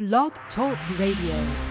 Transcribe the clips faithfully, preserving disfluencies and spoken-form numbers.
Blog Talk Radio.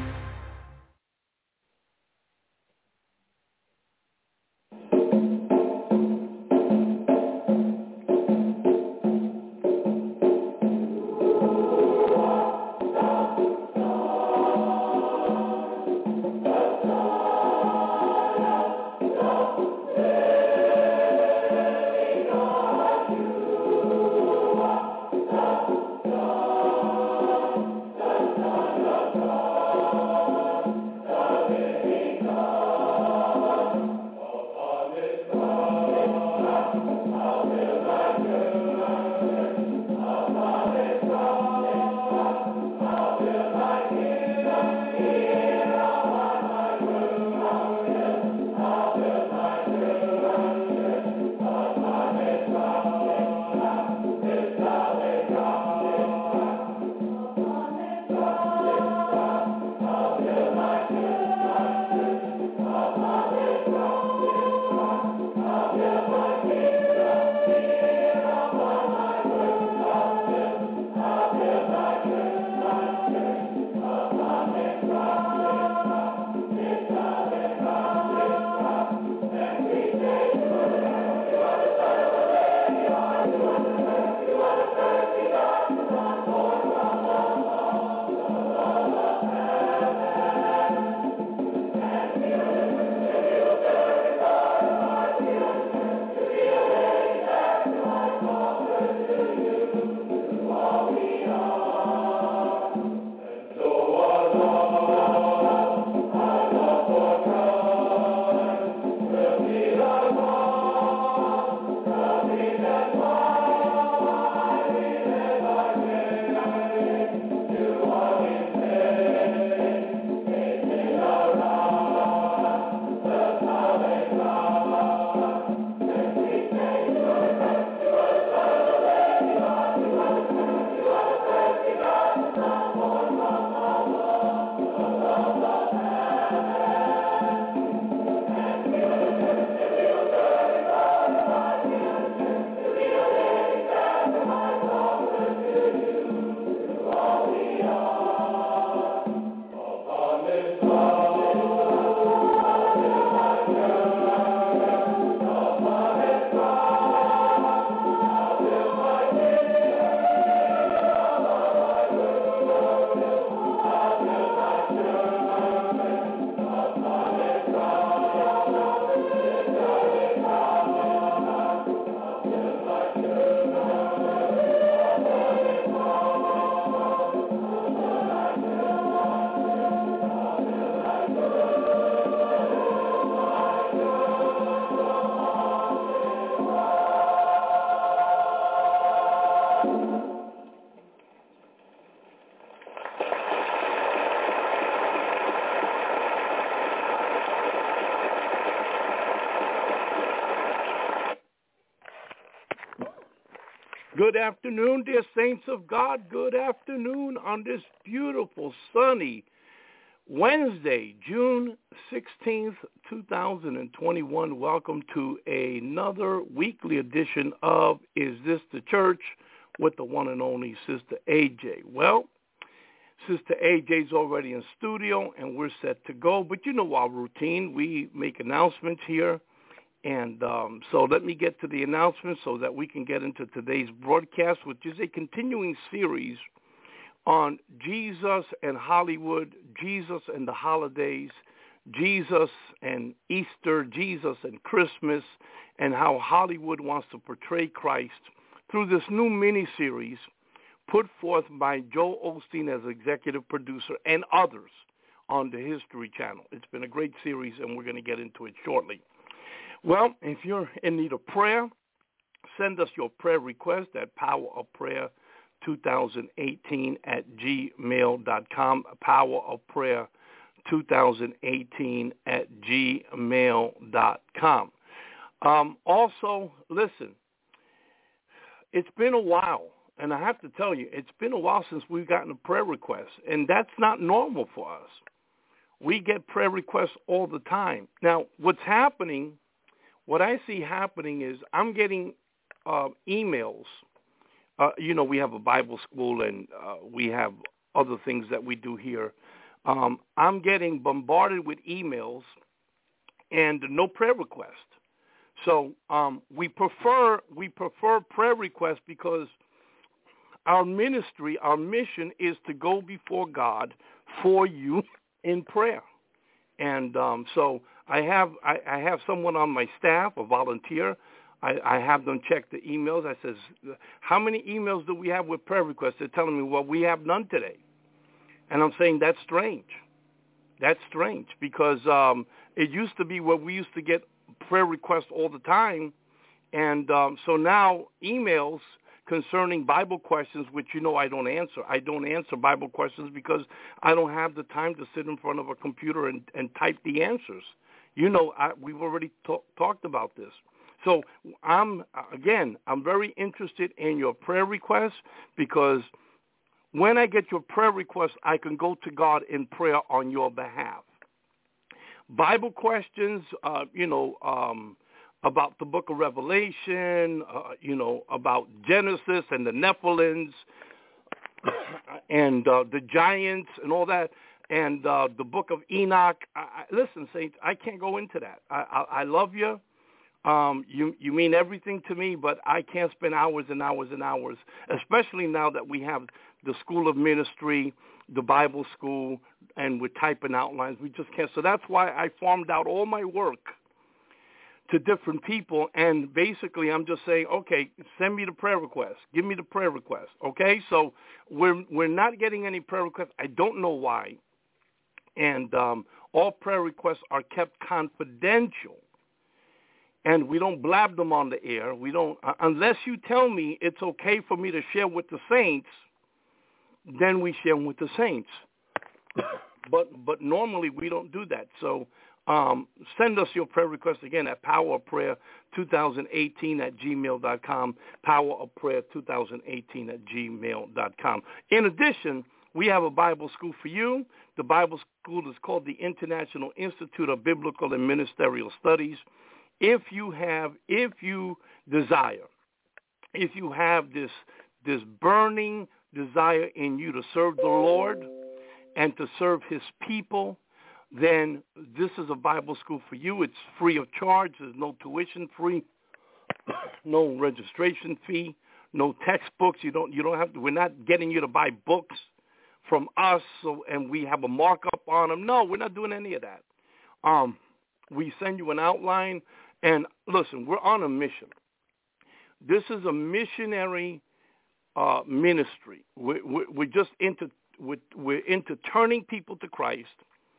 Good afternoon, dear saints of God. Good afternoon on this beautiful, sunny Wednesday, June sixteenth, two thousand twenty-one. Welcome to another weekly edition of Is This the Church with the one and only Sister A J. Well, Sister A J's already in studio, and we're set to go. But you know our routine. We make announcements here. And um, so let me get to the announcements so that we can get into today's broadcast, which is a continuing series on Jesus and Hollywood, Jesus and the holidays, Jesus and Easter, Jesus and Christmas, and how Hollywood wants to portray Christ through this new mini-series put forth by Joel Osteen as executive producer and others on the History Channel. It's been a great series, and we're going to get into it shortly. Well, if you're in need of prayer, send us your prayer request at power of prayer twenty eighteen at gmail dot com, power of prayer twenty eighteen at gmail dot com. Um, also, listen, it's been a while, and I have to tell you, it's been a while since we've gotten a prayer request, and that's not normal for us. We get prayer requests all the time. Now, what's happening, what I see happening is I'm getting uh, emails. Uh, you know, we have a Bible school, and uh, we have other things that we do here. Um, I'm getting bombarded with emails and no prayer request. So um, we prefer we prefer prayer requests because our ministry, our mission is to go before God for you in prayer. And um, so I have I, I have someone on my staff, a volunteer. I, I have them check the emails. I says, how many emails do we have with prayer requests? They're telling me, well, we have none today. And I'm saying that's strange. That's strange because um, it used to be where we used to get prayer requests all the time. And um, so now emails concerning Bible questions, which you know I don't answer. I don't answer Bible questions because I don't have the time to sit in front of a computer and, and type the answers. You know, I, we've already talk, talked about this. So I'm, again, I'm very interested in your prayer requests because when I get your prayer request, I can go to God in prayer on your behalf. Bible questions, uh, you know, um, about the book of Revelation, uh, you know, about Genesis and the Nephilims and uh, the giants and all that, and uh, the book of Enoch. I, I, listen, saints, I can't go into that. I, I, I love you. Um, you. You mean everything to me, but I can't spend hours and hours and hours, especially now that we have the School of Ministry, the Bible School, and we're typing outlines. We just can't. So that's why I farmed out all my work to different people, and basically I'm just saying, okay, send me the prayer request. Give me the prayer request, okay? So we're we're not getting any prayer requests. I don't know why. And um, all prayer requests are kept confidential, and we don't blab them on the air. We don't, uh, unless you tell me it's okay for me to share with the saints, then we share them with the saints. But but normally we don't do that. So um, send us your prayer request again at Power of Prayer twenty eighteen at gmail dot com, Power of Prayer twenty eighteen at gmail dot com. In addition, we have a Bible school for you. The Bible school is called the International Institute of Biblical and Ministerial Studies. If you have, if you desire, if you have this this burning desire in you to serve the Lord and to serve his people, then this is a Bible school for you. It's free of charge. There's no tuition fee, no registration fee, no textbooks. You don't you don't have to, we're not getting you to buy books from us so, and we have a markup on them. No, we're not doing any of that. Um, we send you an outline, and listen, we're on a mission. This is a missionary uh, ministry. We're, we're, we're just into we're, we're into turning people to Christ,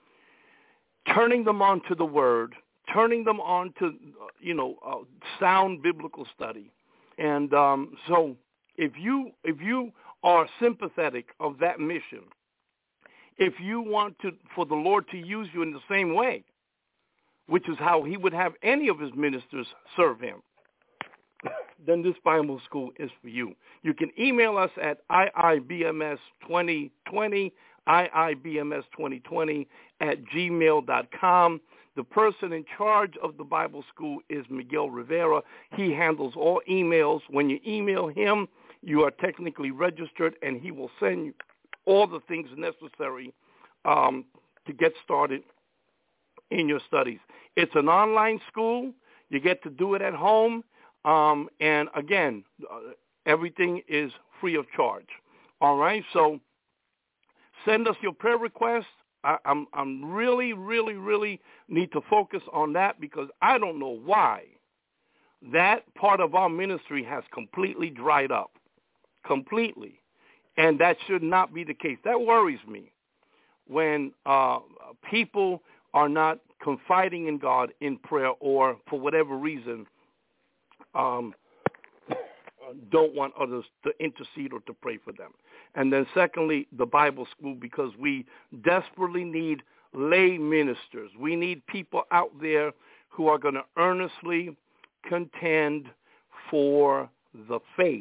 turning them on to the Word, turning them on to, you know, uh, sound biblical study. And um, so if you if you are sympathetic of that mission, if you want to for the Lord to use you in the same way, which is how he would have any of his ministers serve him, then this Bible school is for you. You can email us at I I B M S twenty twenty, I I B M S twenty twenty at gmail dot com. The person in charge of the Bible school is Miguel Rivera. He handles all emails. When you email him, you are technically registered, and he will send you all the things necessary um, to get started in your studies. It's an online school. You get to do it at home. Um, and, again, uh, everything is free of charge. All right? So send us your prayer requests. I, I'm, I'm really, really, really need to focus on that because I don't know why that part of our ministry has completely dried up, completely. And that should not be the case. That worries me when uh, people are not confiding in God in prayer or, for whatever reason, um, don't want others to intercede or to pray for them. And then secondly, the Bible school, because we desperately need lay ministers. We need people out there who are going to earnestly contend for the faith.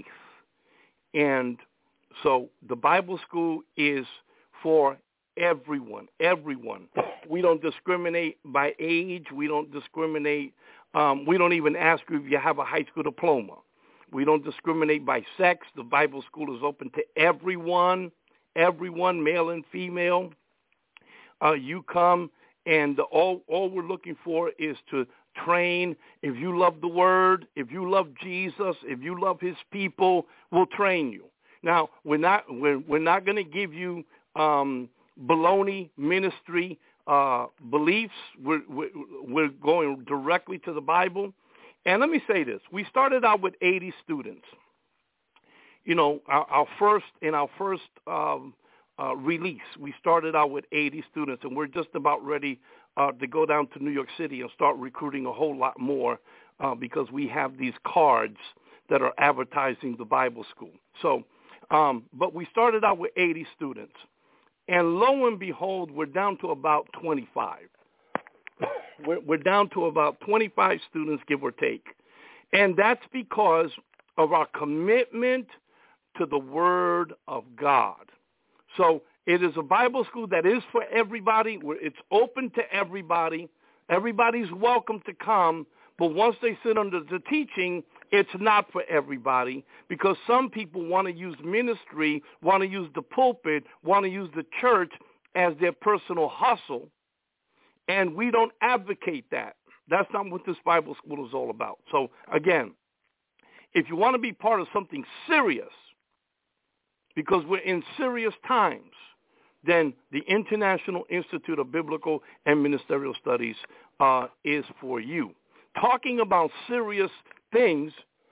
And so the Bible school is for everyone, everyone. We don't discriminate by age. We don't discriminate. Um, we don't even ask you if you have a high school diploma. We don't discriminate by sex. The Bible school is open to everyone, everyone, male and female. Uh, you come, and all all we're looking for is to train. If you love the Word, if you love Jesus, if you love His people, we'll train you. Now, we're not we're we're not going to give you um, baloney ministry uh, beliefs. We're, we're we're going directly to the Bible. And let me say this: we started out with eighty students. You know, our, our first in our first um, uh, release, we started out with eighty students, and we're just about ready uh, to go down to New York City and start recruiting a whole lot more uh, because we have these cards that are advertising the Bible school. So, um, but we started out with eighty students, and lo and behold, we're down to about twenty-five. We're, we're down to about twenty-five students, give or take, and that's because of our commitment to the Word of God. So it is a Bible school that is for everybody. It's open to everybody. Everybody's welcome to come, but once they sit under the teaching, it's not for everybody because some people want to use ministry, want to use the pulpit, want to use the church as their personal hustle, and we don't advocate that. That's not what this Bible school is all about. So, again, if you want to be part of something serious, because we're in serious times, then the International Institute of Biblical and Ministerial Studies uh, is for you. Talking about serious things,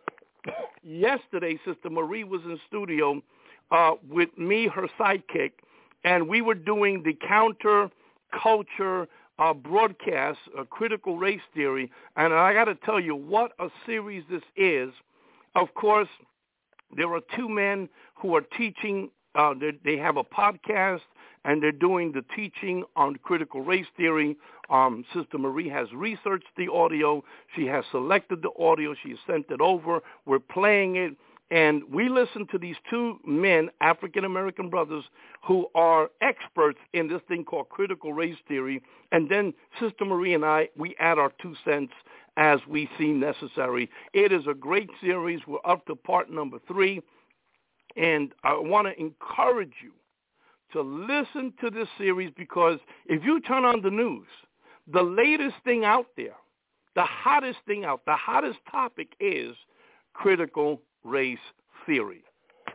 yesterday Sister Marie was in studio uh, with me, her sidekick, and we were doing the counter-culture uh, broadcast, uh, Critical Race Theory, and I got to tell you what a series this is. Of course, there are two men who are teaching. Uh, they, they have a podcast, and they're doing the teaching on critical race theory. Um, Sister Marie has researched the audio. She has selected the audio. She has sent it over. We're playing it. And we listen to these two men, African-American brothers, who are experts in this thing called critical race theory. And then Sister Marie and I, we add our two cents as we see necessary. It is a great series. We're up to part number three. And I want to encourage you to listen to this series because if you turn on the news, the latest thing out there, the hottest thing out, the hottest topic is critical race theory.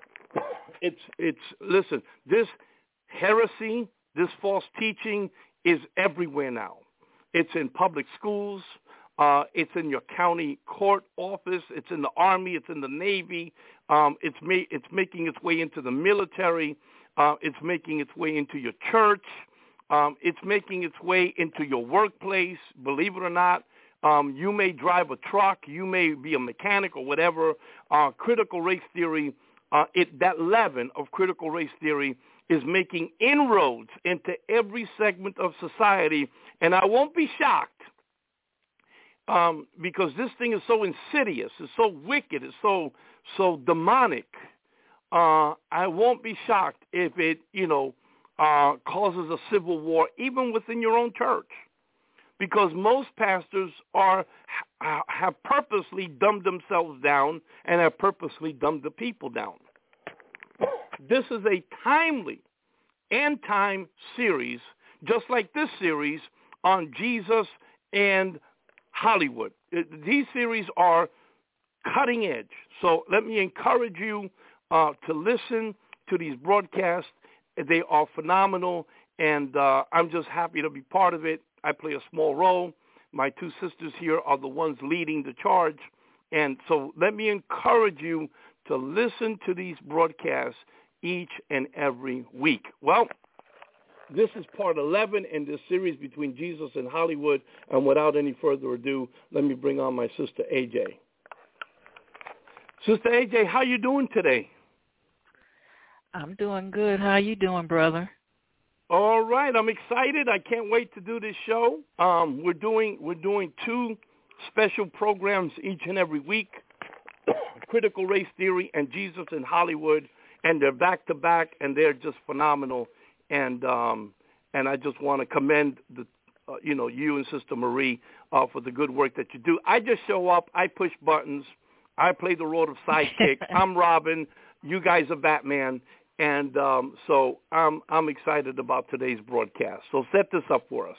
It's, it's, listen, this heresy, this false teaching is everywhere now. It's in public schools. Uh, it's in your county court office. It's in the Army. It's in the Navy. Um, it's, ma- it's making its way into the military. Uh, it's making its way into your church. Um, it's making its way into your workplace. Believe it or not, um, you may drive a truck. You may be a mechanic or whatever. Uh, critical race theory, uh, it, that leaven of critical race theory is making inroads into every segment of society. And I won't be shocked um, because this thing is so insidious. It's so wicked. It's so, so demonic. Uh, I won't be shocked if it, you know, uh, causes a civil war, even within your own church, because most pastors are ha- have purposely dumbed themselves down and have purposely dumbed the people down. This is a timely end time series, just like this series on Jesus and Hollywood. It, these series are cutting edge. So let me encourage you Uh, to listen to these broadcasts. They are phenomenal, and uh, I'm just happy to be part of it. I play a small role. My two sisters here are the ones leading the charge, and so let me encourage you to listen to these broadcasts each and every week. Well, this is part eleven in this series between Jesus and Hollywood, and without any further ado, let me bring on my sister A J. Sister A J, how you doing today? I'm doing good. How you doing, brother? All right, I'm excited. I can't wait to do this show. Um, we're doing we're doing two special programs each and every week: Critical Race Theory and Jesus in Hollywood, and they're back to back, and they're just phenomenal. And um, and I just want to commend the uh, you know you and Sister Marie uh, for the good work that you do. I just show up, I push buttons, I play the role of sidekick. I'm Robin. You guys are Batman. And um, so I'm I'm excited about today's broadcast. So set this up for us.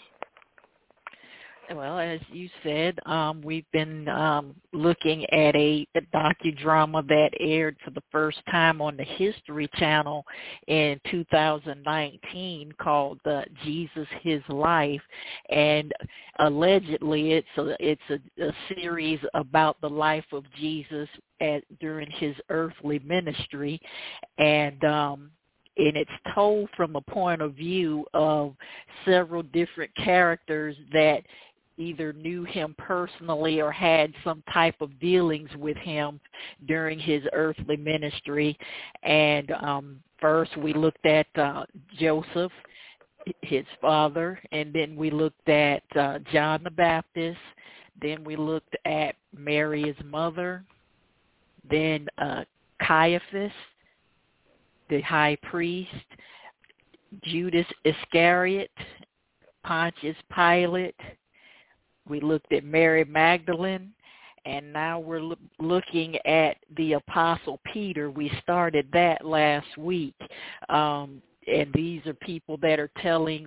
Well, as you said, um, we've been um, looking at a, a docudrama that aired for the first time on the History Channel in two thousand nineteen called uh, Jesus, His Life. And allegedly it's a, it's a, a series about the life of Jesus at, during his earthly ministry. And um And it's told from a point of view of several different characters that either knew him personally or had some type of dealings with him during his earthly ministry. And um, first we looked at uh, Joseph, his father, and then we looked at uh, John the Baptist. Then we looked at Mary, his mother. Then uh, Caiaphas, the high priest, Judas Iscariot, Pontius Pilate. We looked at Mary Magdalene, and now we're lo- looking at the Apostle Peter. We started that last week, um, and these are people that are telling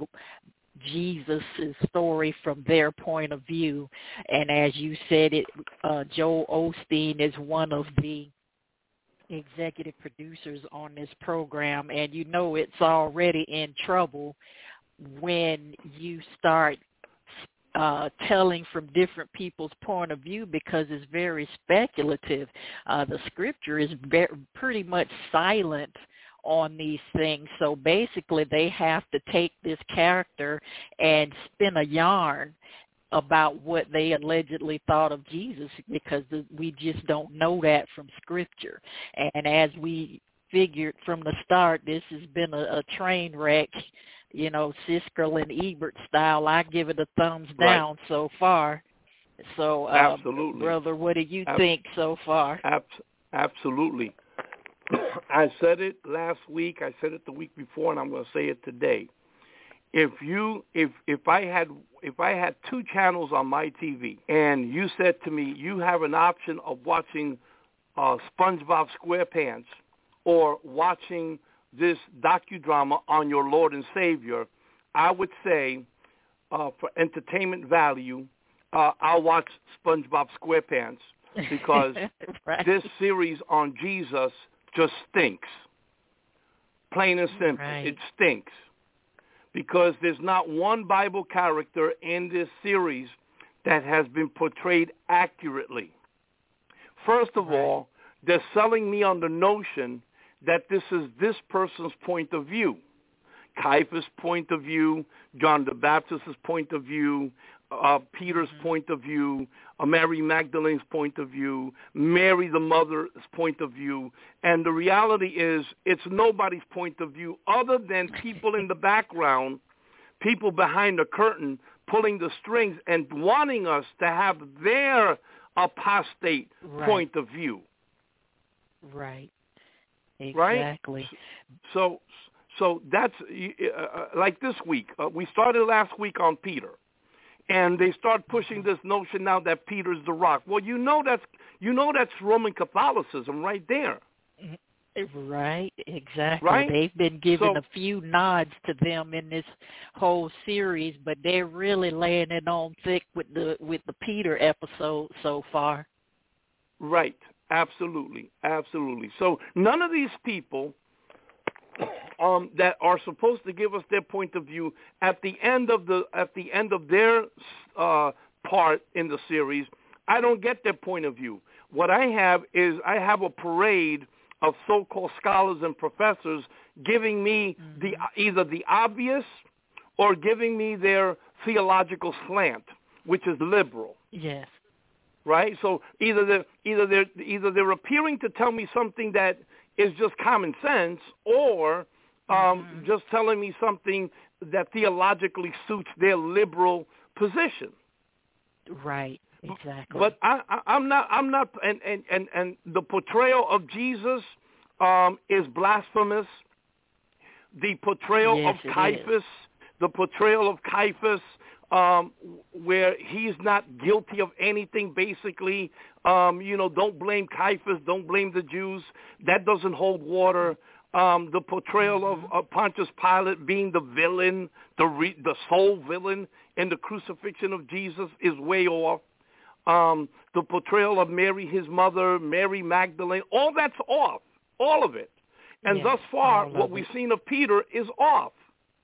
Jesus' story from their point of view. And as you said, it, uh, Joel Osteen is one of the executive producers on this program, and you know it's already in trouble when you start uh, telling from different people's point of view, because it's very speculative. Uh, the scripture is very, pretty much silent on these things, so basically they have to take this character and spin a yarn about what they allegedly thought of Jesus, because we just don't know that from Scripture. And as we figured from the start, this has been a, a train wreck, you know, Siskel and Ebert style. I give it a thumbs down right. so far. So, uh, absolutely, brother, what do you Ab- think so far? Ab- absolutely. I said it last week. I said it the week before, and I'm going to say it today. If you, if if I had if I had two channels on my T V, and you said to me, you have an option of watching uh, SpongeBob SquarePants or watching this docudrama on your Lord and Savior, I would say, uh, for entertainment value, uh, I'll watch SpongeBob SquarePants, because right. this series on Jesus just stinks. Plain and simple, right. It stinks. Because there's not one Bible character in this series that has been portrayed accurately. First of right. all, they're selling me on the notion that this is this person's point of view. Caiaphas' point of view, John the Baptist's point of view, uh, Peter's mm-hmm. point of view, uh, Mary Magdalene's point of view, Mary the mother's point of view. And the reality is it's nobody's point of view other than people in the background, people behind the curtain pulling the strings and wanting us to have their apostate right. point of view. Right. Exactly. Right? So, so that's uh, like this week. Uh, we started last week on Peter. And they start pushing this notion now that Peter's the rock. Well, you know that's you know that's Roman Catholicism right there. Right, exactly. Right? They've been given so, a few nods to them in this whole series, but they're really laying it on thick with the with the Peter episode so far. Right. Absolutely. Absolutely. So none of these people Um, that are supposed to give us their point of view at the end of the at the end of their uh, part in the series. I don't get their point of view. What I have is I have a parade of so-called scholars and professors giving me mm-hmm. the either the obvious or giving me their theological slant, which is liberal. Yes. Right. So either they're either they're either they're appearing to tell me something that is just common sense, or um, mm-hmm. just telling me something that theologically suits their liberal position. Right, exactly. But I, I, I'm not. I'm not. And, and, and, and the portrayal of Jesus um, is blasphemous. The portrayal yes, of Caiaphas, the portrayal of Caiaphas, um, where he's not guilty of anything, basically. Um, you know, don't blame Caiaphas, don't blame the Jews. That doesn't hold water. Um, the portrayal mm-hmm. of uh, Pontius Pilate being the villain, the re- the sole villain in the crucifixion of Jesus is way off. Um, the portrayal of Mary, his mother, Mary Magdalene, all that's off, all of it. And yes, thus far, what it. we've seen of Peter is off.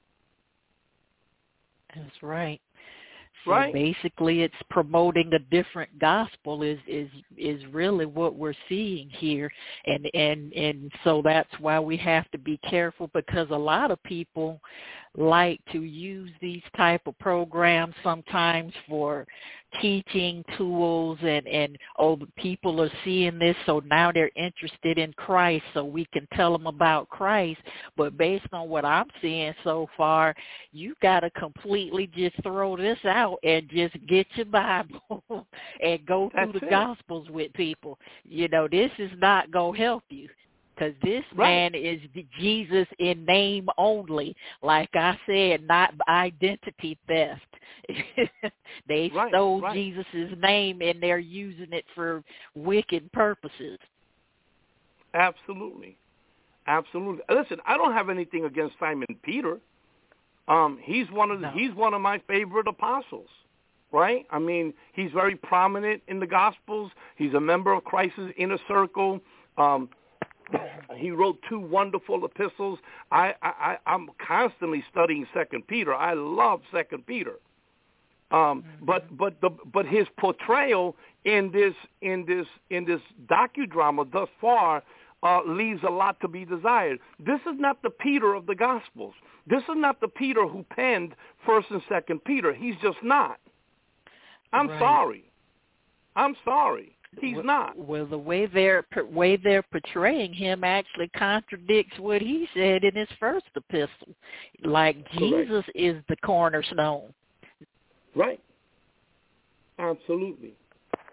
That's right. So right? basically, it's promoting a different gospel is is is really what we're seeing here, and and and so that's why we have to be careful, because a lot of people like to use these type of programs sometimes for teaching tools, and and oh, the people are seeing this, so now they're interested in Christ, so we can tell them about Christ. But based on what I'm seeing so far, you got to completely just throw this out and just get your Bible and go That's through the it. Gospels with people. You know, this is not going to help you. Because this Right. man is Jesus in name only. Like I said, not identity theft. They right, stole right. Jesus' name and they're using it for wicked purposes. Absolutely. Absolutely. Listen, I don't have anything against Simon Peter. Um, he's one of the, No. he's one of my favorite apostles. Right? I mean, he's very prominent in the Gospels. He's a member of Christ's inner circle. Um, He wrote two wonderful epistles. I, I, I'm constantly studying Second Peter. I love Second Peter. Um, mm-hmm. But but the but his portrayal in this in this in this docudrama thus far uh, leaves a lot to be desired. This is not the Peter of the Gospels. This is not the Peter who penned First and Second Peter. He's just not. I'm right. sorry. I'm sorry. He's well, not. Well, the way they're way they're portraying him actually contradicts what he said in his first epistle. Like Jesus Correct. is the cornerstone. Right. Absolutely.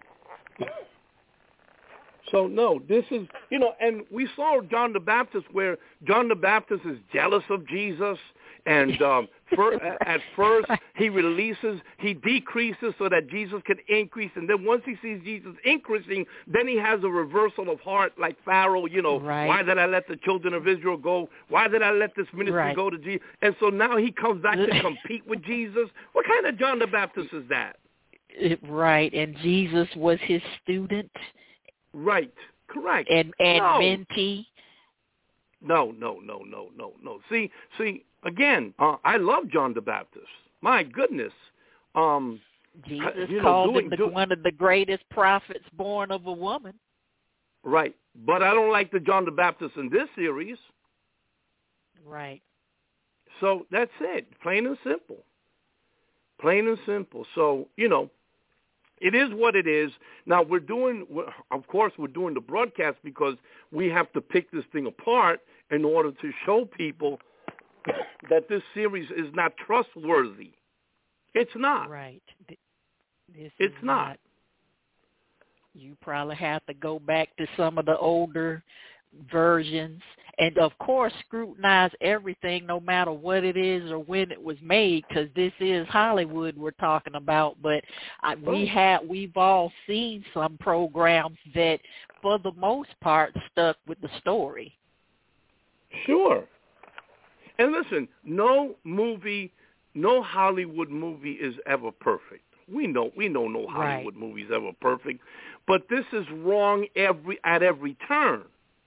So, no, this is, you know, and we saw John the Baptist where John the Baptist is jealous of Jesus, and um, for, at first he releases, he decreases so that Jesus can increase, and then once he sees Jesus increasing, then he has a reversal of heart like Pharaoh, you know, right. Why did I let the children of Israel go? Why did I let this ministry right. go to Jesus? And so now he comes back to compete with Jesus. What kind of John the Baptist is that? It, right, and Jesus was his student. Right, correct. And and no. mentee. No, no, no, no, no, no. See, see, again, uh, I love John the Baptist. My goodness. Um, Jesus you know, called doing, him the, do, one of the greatest prophets born of a woman. Right, but I don't like the John the Baptist in this series. Right. So that's it, plain and simple. Plain and simple. So, you know, it is what it is. Now, we're doing, of course, we're doing the broadcast because we have to pick this thing apart in order to show people that this series is not trustworthy. It's not. Right. This it's is not. not. You probably have to go back to some of the older versions and, of course, scrutinize everything no matter what it is or when it was made, because this is Hollywood we're talking about. But I, we have, we've all seen some programs that, for the most part, stuck with the story. Sure. And listen, no movie, no Hollywood movie is ever perfect. We know, we know no Hollywood right. movie is ever perfect. But this is wrong every at every turn.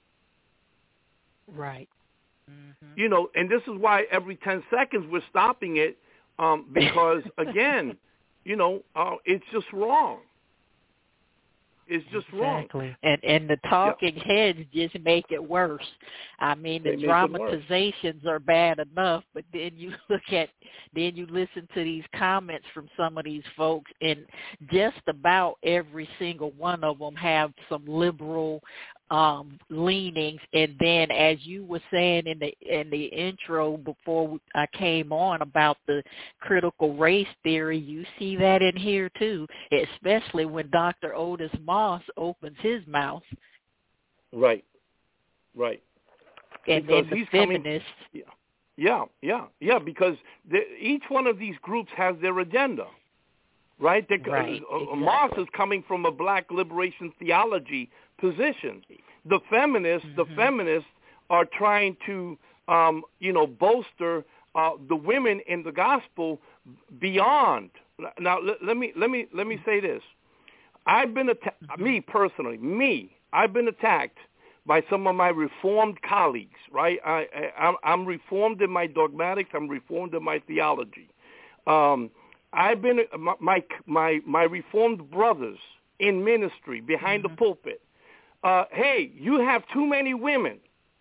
Right. Mm-hmm. You know, and this is why every ten seconds we're stopping it um, because, again, you know, uh, it's just wrong. It's just exactly. wrong. And and the talking yeah. heads just make it worse. I mean, the they dramatizations are bad enough, but then you look at, then you listen to these comments from some of these folks, and just about every single one of them have some liberal um, leanings. And then, as you were saying in the in the intro before I came on about the critical race theory, you see that in here too, especially when Doctor Otis Moss opens his mouth. Right, right. And because then the he's feminists. Coming, yeah, yeah, yeah, yeah, because the, each one of these groups has their agenda, right? They, right uh, exactly. Moss is coming from a black liberation theology position. The feminists, mm-hmm. the feminists are trying to, um, you know, bolster uh, the women in the gospel beyond. Now, let, let me let me let me say this. I've been atta- me personally, me. I've been attacked by some of my Reformed colleagues. Right, I, I I'm, I'm Reformed in my dogmatics. I'm Reformed in my theology. Um, I've been my my my Reformed brothers in ministry behind mm-hmm. the pulpit. Uh, hey, you have too many women.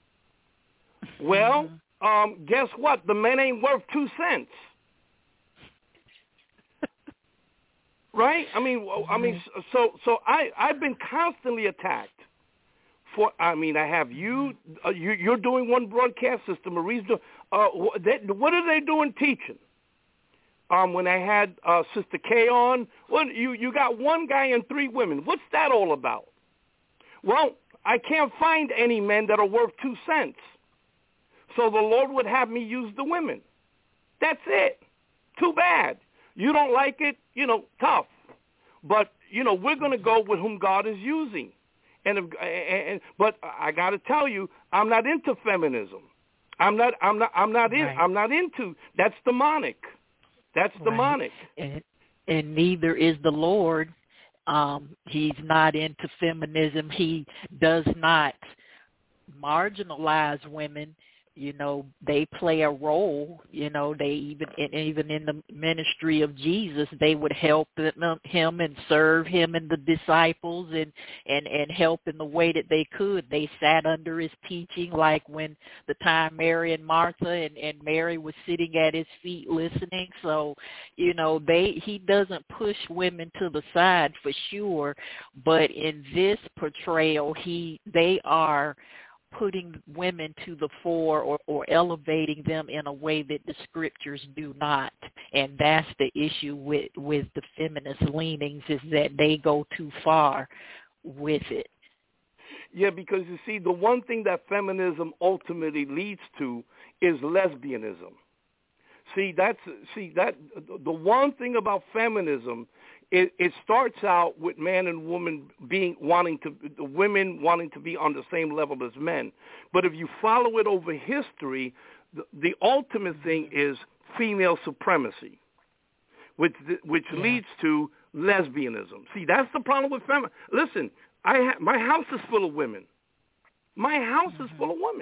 Well, mm-hmm. um, guess what? The men ain't worth two cents. Right? I mean, mm-hmm. I mean, so so I I've been constantly attacked. For I mean, I have you. Uh, you you're doing one broadcast system. Marie's doing. Uh, they, what are they doing teaching? Um, when I had uh, Sister Kay on, well, you, you got one guy and three women. What's that all about? Well, I can't find any men that are worth two cents. So the Lord would have me use the women. That's it. Too bad. You don't like it, you know, tough. But, you know, we're going to go with whom God is using. And, if, and But I got to tell you, I'm not into feminism. I'm not, I'm not, I'm not, in, right. I'm not into, that's demonic. That's demonic. Right. And, and neither is the Lord. Um, he's not into feminism. He does not marginalize women. You know, they play a role. You know, they even even in the ministry of Jesus, they would help him and serve him and the disciples and, and, and help in the way that they could. They sat under his teaching, like when the time Mary and Martha and, and Mary was sitting at his feet listening. So, you know, they he doesn't push women to the side for sure, but in this portrayal, he they are putting women to the fore or, or elevating them in a way that the scriptures do not. And that's the issue with, with the feminist leanings, is that they go too far with it. Yeah, because you see, the one thing that feminism ultimately leads to is lesbianism. See, that's see that the one thing about feminism, it, it starts out with man and woman being wanting to, the women wanting to be on the same level as men. But if you follow it over history, the, the ultimate thing is female supremacy, which which yeah. leads to lesbianism. See, that's the problem with feminism. Listen, I ha- my house is full of women. My house mm-hmm. is full of women,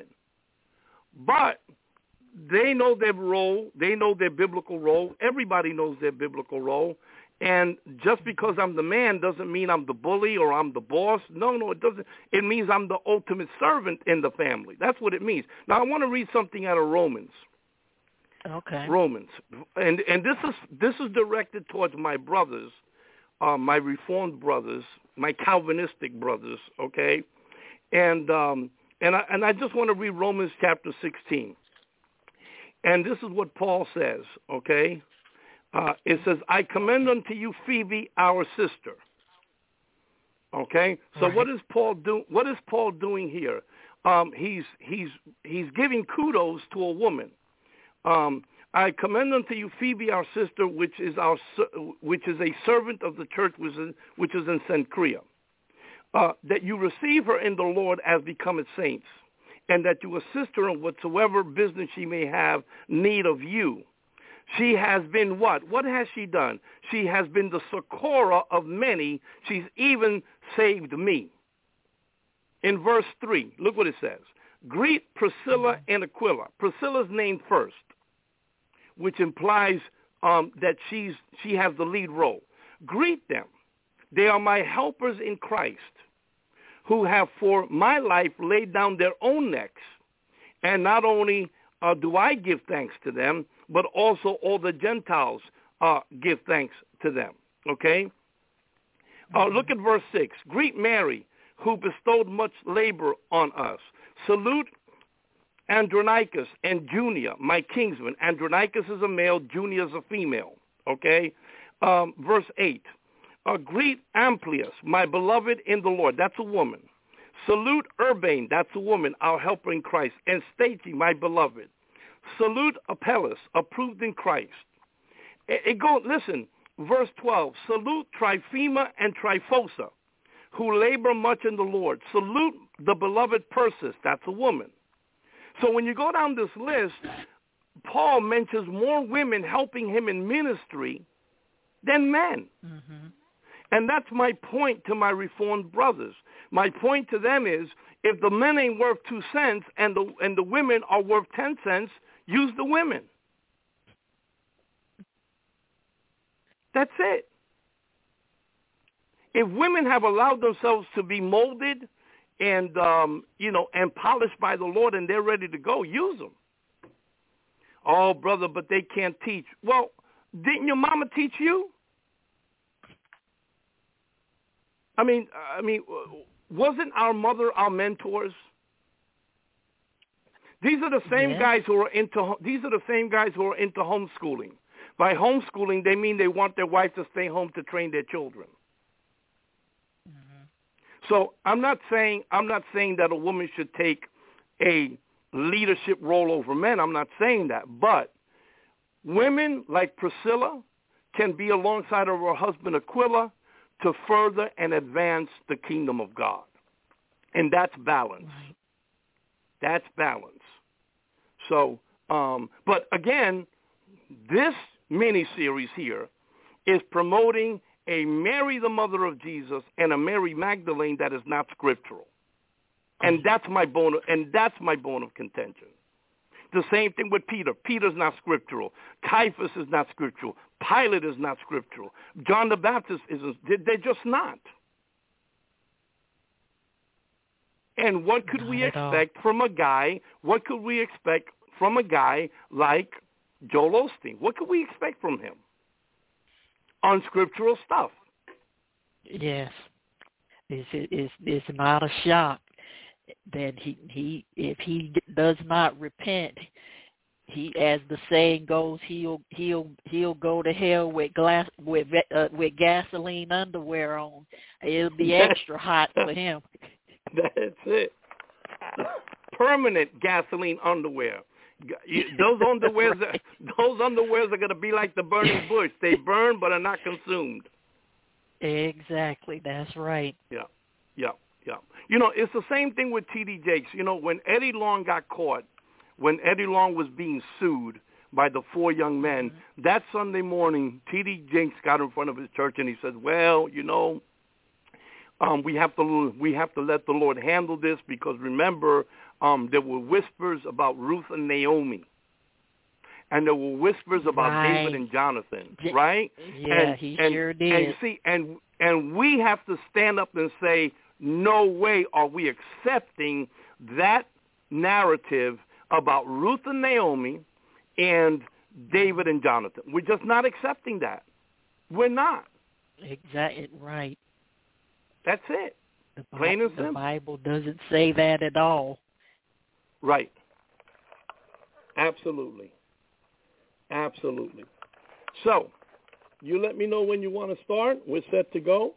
but they know their role. They know their biblical role. Everybody knows their biblical role. And just because I'm the man doesn't mean I'm the bully or I'm the boss. No, no, it doesn't. It means I'm the ultimate servant in the family. That's what it means. Now, I want to read something out of Romans. Okay. Romans. And and this is this is directed towards my brothers, uh, my Reformed brothers, my Calvinistic brothers, okay? And um, and I, and I just want to read Romans chapter sixteen. And this is what Paul says, okay? Uh, it says, I commend unto you Phoebe, our sister. Okay? So right. what is Paul do? What is Paul doing here? Um, he's he's he's giving kudos to a woman. Um, I commend unto you Phoebe, our sister, which is our which is a servant of the church, which is, which is in Cenchrea, uh, that you receive her in the Lord as becometh saints, and that you assist her in whatsoever business she may have need of you. She has been what? What has she done? She has been the succorer of many. She's even saved me. In verse three, look what it says. Greet Priscilla and Aquila. Priscilla's named first, which implies um, that she's she has the lead role. Greet them. They are my helpers in Christ, who have for my life laid down their own necks. And not only uh, do I give thanks to them, but also all the Gentiles uh, give thanks to them. Okay? Uh, look at verse six. Greet Mary, who bestowed much labor on us. Salute Andronicus and Junia, my kinsmen. Andronicus is a male, Junia is a female. Okay? Um, verse eight. Uh, greet Amplias, my beloved in the Lord. That's a woman. Salute Urbane, that's a woman, our helper in Christ. And Stacey, my beloved. Salute Apelles, approved in Christ. It, it go, listen, verse twelve. Salute Tryphema and Tryphosa, who labor much in the Lord. Salute the beloved Persis, that's a woman. So when you go down this list, Paul mentions more women helping him in ministry than men. Mm-hmm. And that's my point to my Reformed brothers. My point to them is, if the men ain't worth two cents and the and the women are worth ten cents, use the women. That's it. If women have allowed themselves to be molded and um, you know and polished by the Lord and they're ready to go, use them. Oh, brother, but they can't teach. Well, didn't your mama teach you? I mean, I mean, wasn't our mother our mentors? These are the same yeah. guys who are into. These are the same guys who are into homeschooling. By homeschooling, they mean they want their wife to stay home to train their children. Mm-hmm. So I'm not saying I'm not saying that a woman should take a leadership role over men. I'm not saying that, but women like Priscilla can be alongside of her husband Aquila to further and advance the kingdom of God. And that's balance. Right. That's balance. So, um, but again, this mini-series here is promoting a Mary, the mother of Jesus, and a Mary Magdalene that is not scriptural. And that's my bone of, and that's my bone of contention. The same thing with Peter. Peter's not scriptural. Caiaphas is not scriptural. Pilate is not scriptural. John the Baptist isn't. They're just not. And what could Not we at all. expect from a guy? What could we expect from a guy like Joel Osteen? What could we expect from him? Unscriptural stuff. Yes. It's, it's, it's not a shock that he, he if he does not repent, he, as the saying goes, he'll he'll he'll go to hell with glass with uh, with gasoline underwear on. It'll be extra hot for him. That's it. Permanent gasoline underwear. Those underwears, right. those underwears are going to be like the burning bush. They burn but are not consumed. Exactly. That's right. Yeah, yeah, yeah. You know, it's the same thing with T D Jakes. You know, when Eddie Long got caught, when Eddie Long was being sued by the four young men, mm-hmm. that Sunday morning, T D Jakes got in front of his church and he said, well, you know, um, we have to we have to let the Lord handle this because remember, um, there were whispers about Ruth and Naomi. And there were whispers about right. David and Jonathan, right? Yeah, and, he and, sure did. And see, and and we have to stand up and say, no way are we accepting that narrative about Ruth and Naomi and David and Jonathan. We're just not accepting that. We're not. Exactly right. That's it. The Bi- Plain and the simple. Bible doesn't say that at all. Right. Absolutely. Absolutely. So, you let me know when you want to start. We're set to go.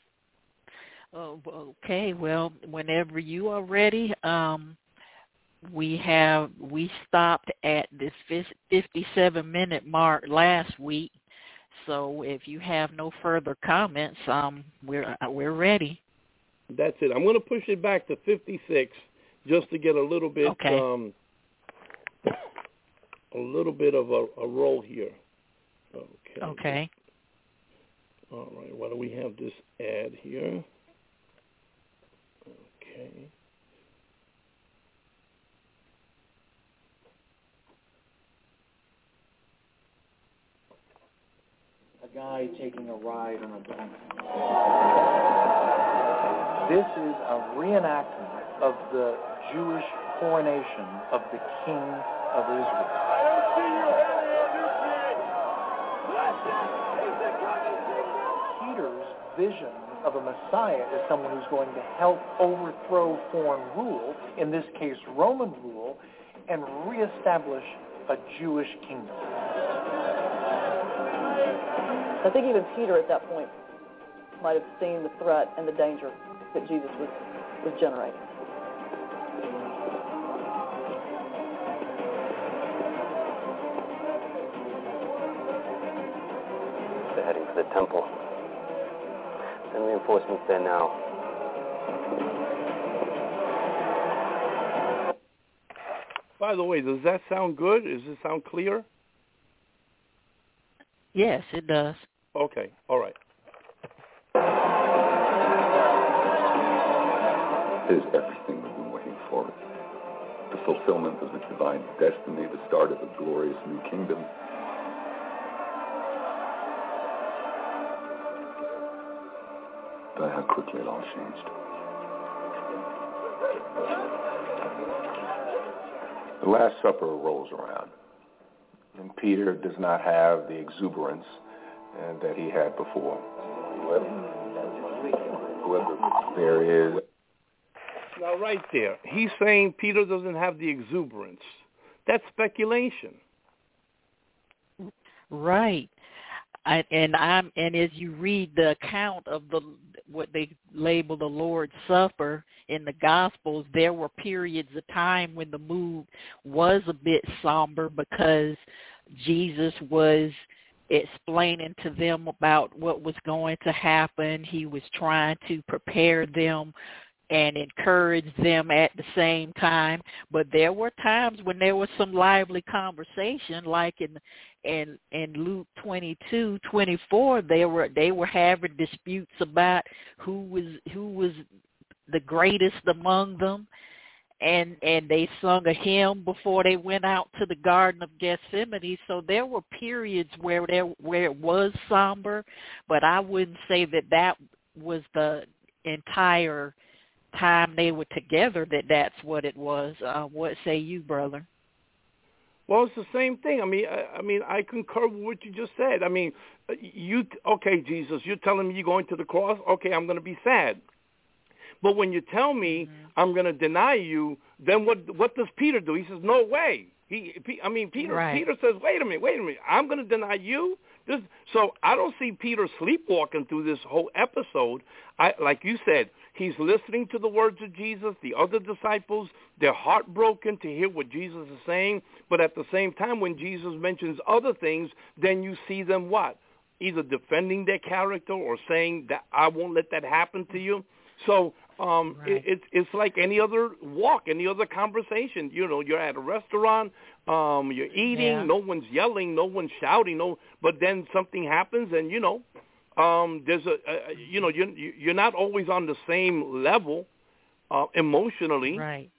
Oh, okay. Well, whenever you are ready, um, we have we stopped at this fifty-seven minute mark last week. So, if you have no further comments, um, we're we're ready. That's it. I'm going to push it back to fifty-six just to get a little bit. Okay. Um, a little bit of a, a roll here. Okay. Okay. All right. Why do we have this ad here? Okay. A guy taking a ride on a donkey. This is a reenactment of the Jewish coronation of the King of Israel. Peter's vision of a Messiah is someone who's going to help overthrow foreign rule, in this case Roman rule, and reestablish a Jewish kingdom. I think even Peter at that point might have seen the threat and the danger that Jesus was, was generating. They're heading to the temple. Send reinforcements there now. by the way, does that sound good? Does it sound clear? Yes, it does. Okay, all right. Here's everything we've been waiting for. The fulfillment of the divine destiny, the start of a glorious new kingdom. But how quickly it all changed. The Last Supper rolls around, and Peter does not have the exuberance uh, that he had before. Whoever there is. Now, right there, he's saying Peter doesn't have the exuberance. That's speculation. Right. I, and I'm and as you read the account of the what they label the Lord's Supper in the Gospels, there were periods of time when the mood was a bit somber because Jesus was explaining to them about what was going to happen. He was trying to prepare them and encourage them at the same time. But there were times when there was some lively conversation, like in in in Luke twenty-two, twenty-four, they were they were having disputes about who was who was the greatest among them. And and they sung a hymn before they went out to the Garden of Gethsemane. So there were periods where there where it was somber, but I wouldn't say that that was the entire time they were together, that that's what it was. Uh, what say you, brother? Well, it's the same thing. I mean, I, I mean, I concur with what you just said. I mean, you okay, Jesus? You're telling me you're going to the cross? Okay, I'm going to be sad. But when you tell me mm-hmm. I'm going to deny you, then what? What does Peter do? He says, "No way." He, I mean, Peter. Right. Peter says, "Wait a minute, wait a minute. I'm going to deny you." This, so I don't see Peter sleepwalking through this whole episode. I, like you said, he's listening to the words of Jesus. The other disciples, they're heartbroken to hear what Jesus is saying. But at the same time, when Jesus mentions other things, then you see them what? Either defending their character or saying that I won't let that happen to you. So um, right. it, it's it's like any other walk, any other conversation. You know, you're at a restaurant, um, you're eating, yeah. no one's yelling, no one's shouting, no. But then something happens, and you know, um, there's a, a you know, you're you're not always on the same level uh, emotionally. Right.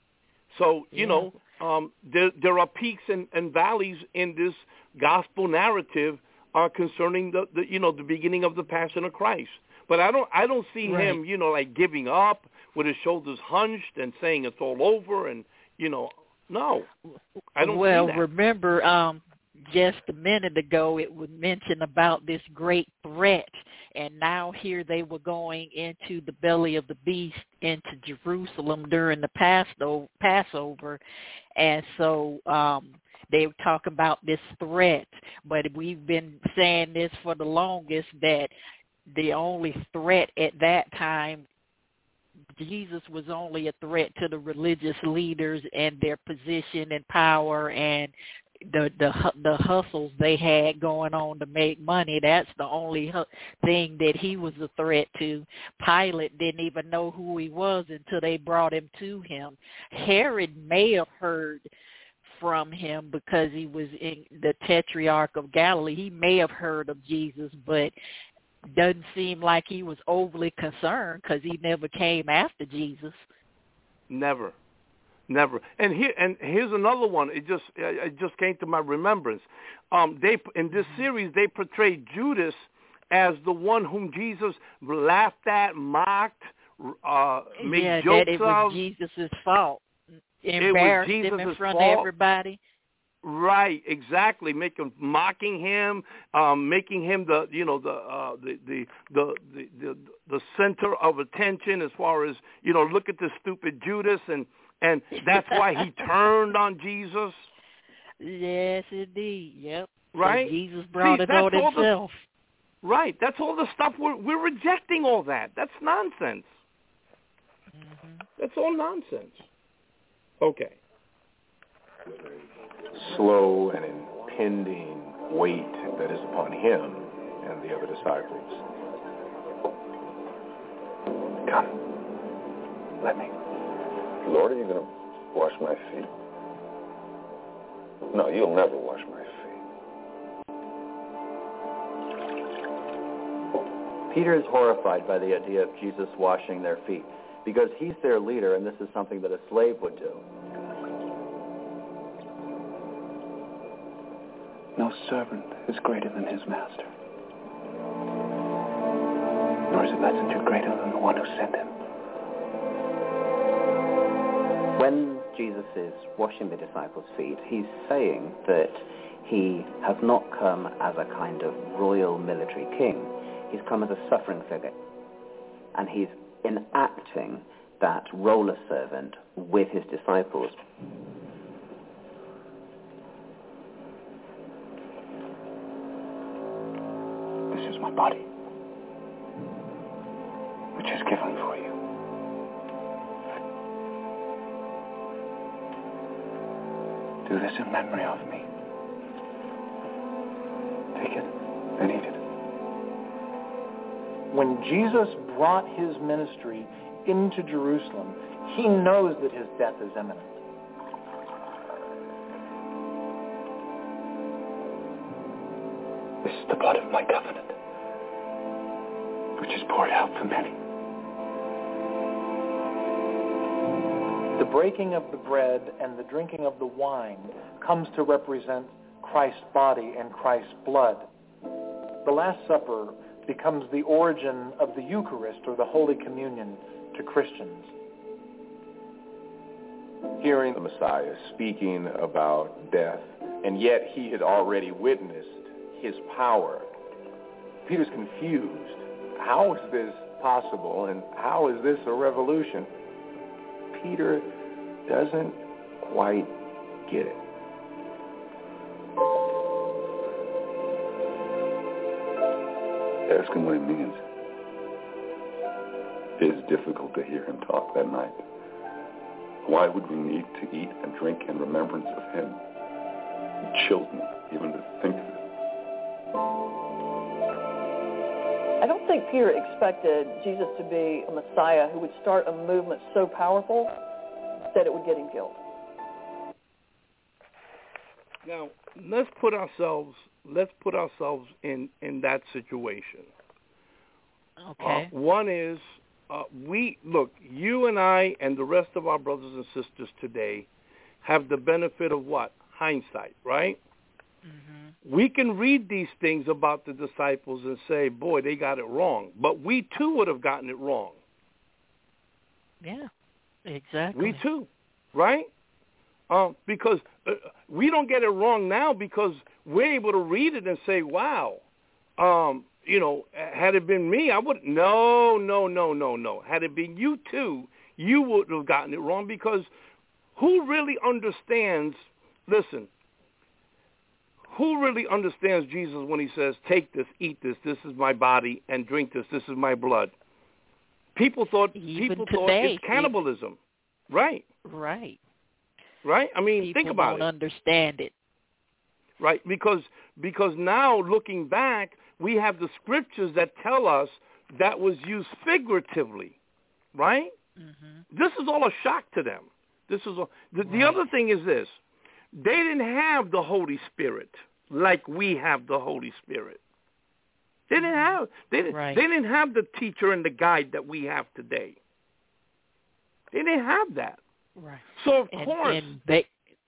So you yeah. know, um, there there are peaks and, and valleys in this gospel narrative uh, concerning the, the you know the beginning of the Passion of Christ. But I don't, I don't see right. him, you know, like giving up with his shoulders hunched and saying it's all over, and you know, no, I don't. Well, see that. remember, um, just a minute ago, it was mentioned about this great threat, and now here they were going into the belly of the beast, into Jerusalem during the Passover, and so. Um, They were talking about this threat, but we've been saying this for the longest, that the only threat at that time, Jesus was only a threat to the religious leaders and their position and power and the the the hustles they had going on to make money. That's the only thing that he was a threat to. Pilate didn't even know who he was until they brought him to him. Herod may have heard from him because he was in the Tetrarch of Galilee. He may have heard of Jesus, but doesn't seem like he was overly concerned because he never came after Jesus. Never, never. And here, and here's another one. It just, it just came to my remembrance. Um, they in this series they portrayed Judas as the one whom Jesus laughed at, mocked, uh, made yeah, jokes that it was of. Jesus' fault. Embarrassed it was him in Jesus' front fault. of everybody. Right, exactly. Making, mocking him, um, making him the, you know, the, uh, the, the, the, the, the, the center of attention. As far as, you know, look at this stupid Judas, and and that's why he turned on Jesus. Yes, indeed. Yep. Right. So Jesus brought See, it on himself. The, right. That's all the stuff we're we're rejecting. All that. That's nonsense. Mm-hmm. That's all nonsense. Okay. Slow and impending weight that is upon him and the other disciples. Come, let me. Lord, are you going to wash my feet? No, you'll never wash my feet. Peter is horrified by the idea of Jesus washing their feet because he's their leader, and this is something that a slave would do. No servant is greater than his master, nor is a messenger greater than the one who sent him. When Jesus is washing the disciples' feet, he's saying that he has not come as a kind of royal military king. He's come as a suffering figure. And he's enacting that role of servant with his disciples. This is my body, which is given for you. Do this in memory of me. Take it and eat it. When Jesus brought his ministry into Jerusalem, he knows that his death is imminent. This is the blood of my covenant, which is poured out for many. The breaking of the bread and the drinking of the wine comes to represent Christ's body and Christ's blood. The Last Supper becomes the origin of the Eucharist, or the Holy Communion, to Christians. Hearing the Messiah speaking about death, and yet he had already witnessed his power, Peter's confused. How is this possible, and how is this a revolution? Peter doesn't quite get it. Ask him what it means. It is difficult to hear him talk that night. Why would we need to eat and drink in remembrance of him? It chilled me even to think of it. I don't think Peter expected Jesus to be a Messiah who would start a movement so powerful that it would get him killed. Now, let's put ourselves let's put ourselves in, in that situation. Okay. Uh, one is, uh, we look, you and I and the rest of our brothers and sisters today have the benefit of what? Hindsight, right? Mm-hmm. We can read these things about the disciples and say, boy, they got it wrong. But we too would have gotten it wrong. Yeah, exactly. We too, right? Um, because uh, we don't get it wrong now because we're able to read it and say, wow, um, you know, had it been me, I would, no, no, no, no, no. Had it been you too, you would have gotten it wrong because who really understands, listen, who really understands Jesus when he says, take this, eat this, this is my body, and drink this, this is my blood? People thought, Even people today, thought it's cannibalism. Even, right. Right. Right? I mean, People think about don't it. understand it. Right? Because because now, looking back, we have the scriptures that tell us that was used figuratively. Right? Mm-hmm. This is all a shock to them. This is all, the, right. the other thing is this. They didn't have the Holy Spirit like we have the Holy Spirit. They didn't have they didn't, right. they didn't have the teacher and the guide that we have today. They didn't have that. Right. So of and, course, and they,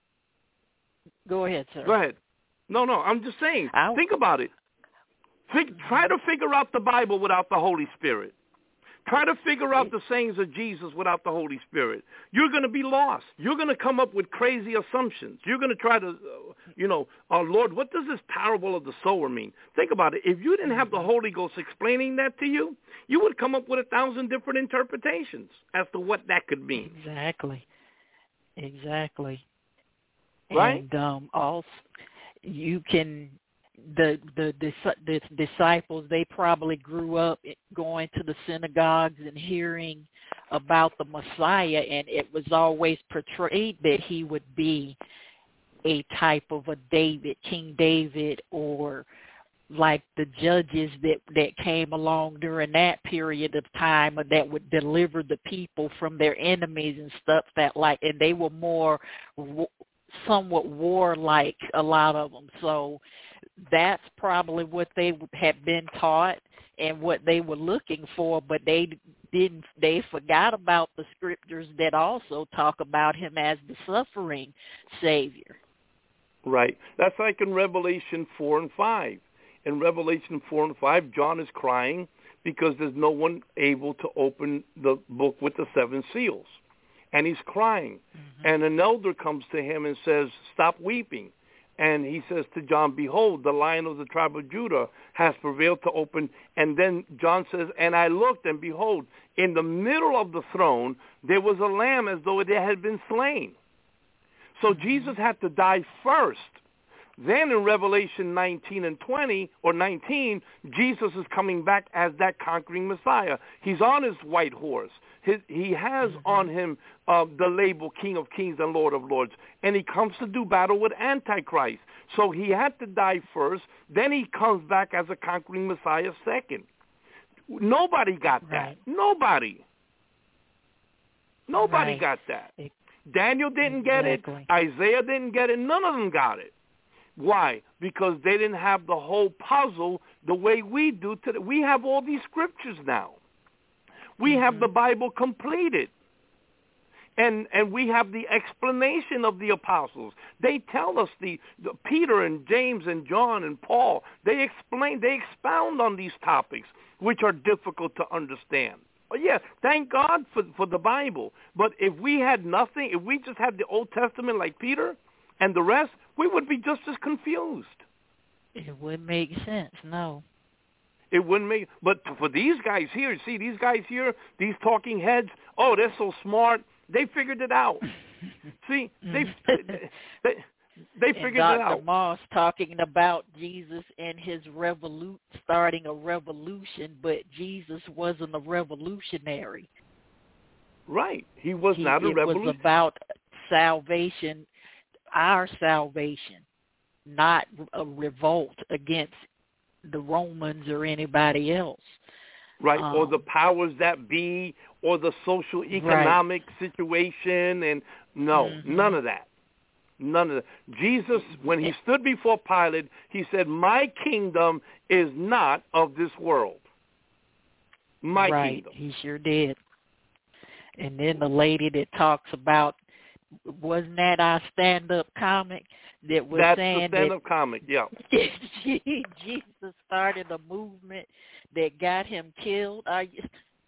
go ahead, sir. Go ahead. No, no, I'm just saying. I'll, think about it. Think, try to figure out the Bible without the Holy Spirit. Try to figure out the sayings of Jesus without the Holy Spirit. You're going to be lost. You're going to come up with crazy assumptions. You're going to try to, uh, you know, oh, Lord, what does this parable of the sower mean? Think about it. If you didn't have the Holy Ghost explaining that to you, you would come up with a thousand different interpretations as to what that could mean. Exactly. Exactly. Right? And um, also, you can... The, the the the disciples, they probably grew up going to the synagogues and hearing about the Messiah, and it was always portrayed that he would be a type of a David, King David, or like the judges that, that came along during that period of time that would deliver the people from their enemies and stuff that like, and they were more somewhat warlike, a lot of them. So that's probably what they had been taught and what they were looking for, but they didn't, they forgot about the scriptures that also talk about him as the suffering Savior. Right. That's like in Revelation four and five. In Revelation four and five, John is crying because there's no one able to open the book with the seven seals. And he's crying. Mm-hmm. And an elder comes to him and says, stop weeping. And he says to John, behold, the Lion of the tribe of Judah has prevailed to open. And then John says, and I looked, and behold, in the middle of the throne, there was a lamb as though it had been slain. So mm-hmm. Jesus had to die first. Then in Revelation nineteen and twenty, or nineteen, Jesus is coming back as that conquering Messiah. He's on his white horse. His, he has mm-hmm. on him uh, the label King of Kings and Lord of Lords. And he comes to do battle with Antichrist. So he had to die first. Then he comes back as a conquering Messiah second. Nobody got that. Right. Nobody. Nobody right. got that. Daniel didn't exactly. get it. Isaiah didn't get it. None of them got it. Why? Because they didn't have the whole puzzle the way we do today. We have all these scriptures now. We mm-hmm. have the Bible completed. And and we have the explanation of the apostles. They tell us, the, the Peter and James and John and Paul, they explain, they expound on these topics, which are difficult to understand. But yeah, thank God for, for the Bible. But if we had nothing, if we just had the Old Testament like Peter and the rest, we would be just as confused. It wouldn't make sense, no. It wouldn't make, but for these guys here, see, these guys here, these talking heads, oh, they're so smart. They figured it out. See, they they, they figured it out. Doctor Moss talking about Jesus and his revolu- starting a revolution, but Jesus wasn't a revolutionary. Right. He was he, not a revolutionary. It was about salvation, our salvation, not a revolt against the Romans or anybody else. Right, um, or the powers that be, or the social economic right. situation, and no, mm-hmm. none of that. None of that. Jesus, when he stood before Pilate, he said, my kingdom is not of this world. My right, kingdom. He sure did. And then the lady that talks about, wasn't that our stand-up comic that was That's saying the stand-up that comic, yeah. Jesus started a movement that got him killed? Are you,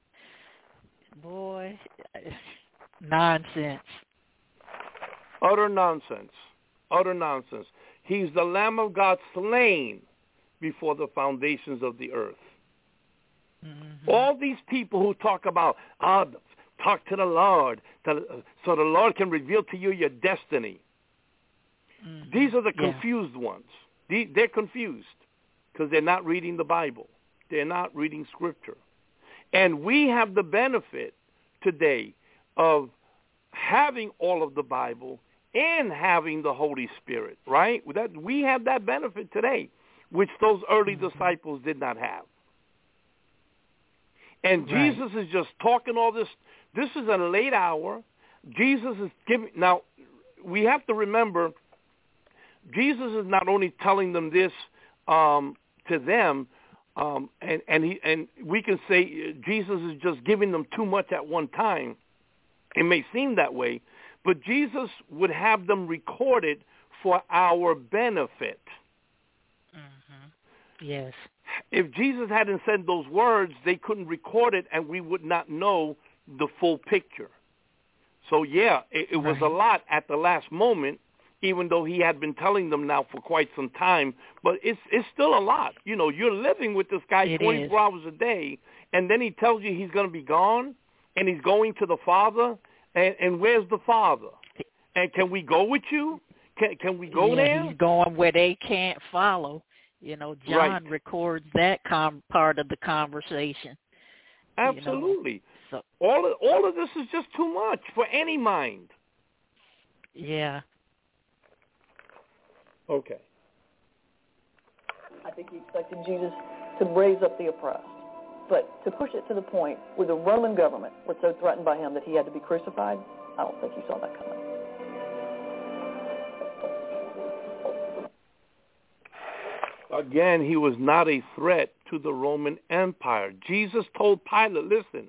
boy, nonsense. Utter nonsense. Utter nonsense. He's the Lamb of God slain before the foundations of the earth. Mm-hmm. All these people who talk about, ah, oh, talk to the Lord, to, so the Lord can reveal to you your destiny. Mm-hmm. These are the confused yeah. ones. They, they're confused because they're not reading the Bible. They're not reading Scripture. And we have the benefit today of having all of the Bible and having the Holy Spirit, right? That, we have that benefit today, which those early mm-hmm. disciples did not have. And right. Jesus is just talking all this. This is a late hour. Jesus is giving. Now, we have to remember, Jesus is not only telling them this um, to them, um, and and he and we can say Jesus is just giving them too much at one time. It may seem that way, but Jesus would have them recorded for our benefit. Mm-hmm. Yes. If Jesus hadn't said those words, they couldn't record it, and we would not know the full picture. So, yeah, it, it was right. a lot at the last moment, even though he had been telling them now for quite some time. But it's it's still a lot. You know, you're living with this guy it twenty-four is. hours a day, and then he tells you he's going to be gone, and he's going to the Father, and, and where's the Father? And can we go with you? Can, can we go yeah, there? He's going where they can't follow. You know, John right. records that com- part of the conversation. Absolutely. You know? So, all of, all of this is just too much for any mind. Yeah. Okay. I think he expected Jesus to raise up the oppressed. But to push it to the point where the Roman government was so threatened by him that he had to be crucified, I don't think he saw that coming. Again, he was not a threat to the Roman Empire. Jesus told Pilate, listen,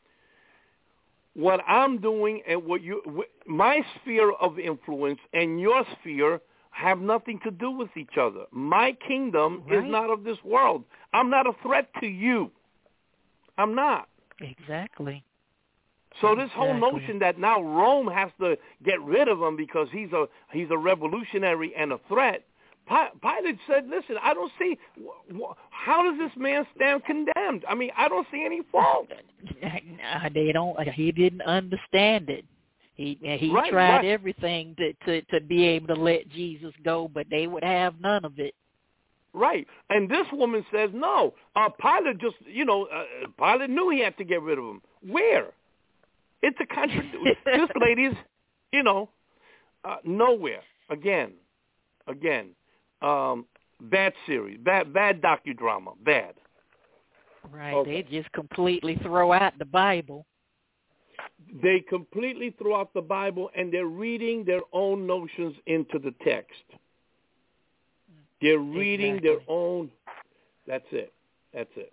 what I'm doing and what you, my sphere of influence and your sphere have nothing to do with each other. My kingdom right. is not of this world. I'm not a threat to you. I'm not. Exactly. So this exactly. whole notion that now Rome has to get rid of him because he's a he's a revolutionary and a threat, Pilate said, listen, I don't see, how does this man stand condemned? I mean, I don't see any fault. They don't, he didn't understand it. He he right, tried right. everything to, to, to be able to let Jesus go, but they would have none of it. Right. And this woman says, no, uh, Pilate just, you know, uh, Pilate knew he had to get rid of him. Where? It's a contradiction. This lady's, you know, uh, nowhere. Again, again. Um, bad series, bad bad docudrama, bad. Right, okay. They just completely throw out the Bible. They completely throw out the Bible, and they're reading their own notions into the text. They're reading exactly. their own, that's it, that's it.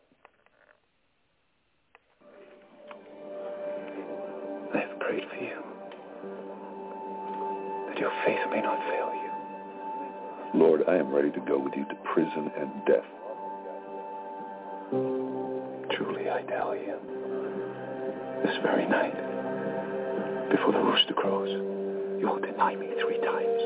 I have prayed for you, that your faith may not fail you. Lord, I am ready to go with you to prison and death. Truly, I tell you, this very night, before the rooster crows, you will deny me three times.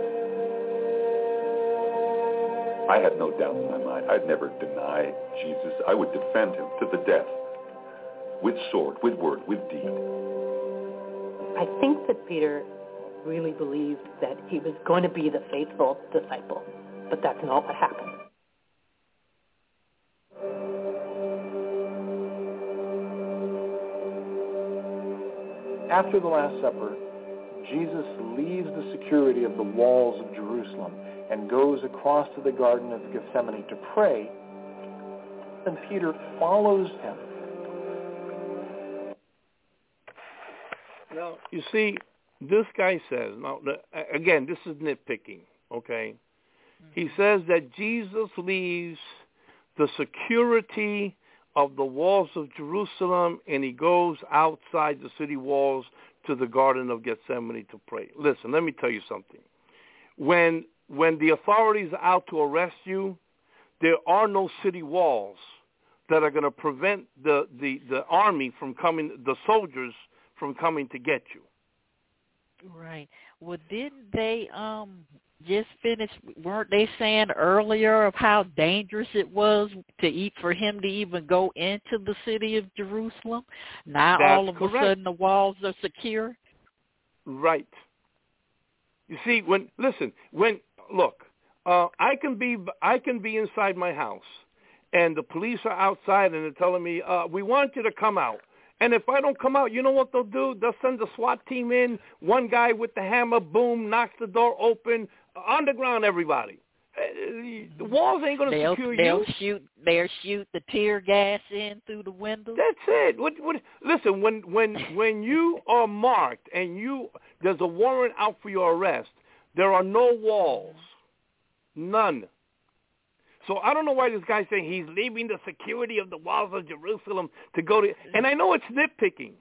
I had no doubt in my mind. I'd never deny Jesus. I would defend him to the death, with sword, with word, with deed. I think that Peter really believed that he was going to be the faithful disciple, but that's not what happened. After the Last Supper, Jesus leaves the security of the walls of Jerusalem and goes across to the Garden of Gethsemane to pray, and Peter follows him. Now, you see, this guy says, now, again, this is nitpicking, okay? Mm-hmm. He says that Jesus leaves the security of the walls of Jerusalem and he goes outside the city walls to the Garden of Gethsemane to pray. Listen, let me tell you something. When when the authorities are out to arrest you, there are no city walls that are going to prevent the, the, the army from coming, the soldiers from coming to get you. Right. Well, didn't they um just finish? Weren't they saying earlier of how dangerous it was to eat for him to even go into the city of Jerusalem? Now That's all of correct. a sudden the walls are secure. Right. You see, when listen, when look, uh, I can be I can be inside my house, and the police are outside and they're telling me, uh, "We want you to come out." And if I don't come out, you know what they'll do? They'll send the SWAT team in. One guy with the hammer, boom, knocks the door open. Underground, everybody. The walls ain't going to secure they'll you. Shoot, they'll shoot the tear gas in through the window. That's it. What, what, listen, when when when you are marked and you there's a warrant out for your arrest, there are no walls, none. So I don't know why this guy's saying he's leaving the security of the walls of Jerusalem to go to. And I know it's nitpicking,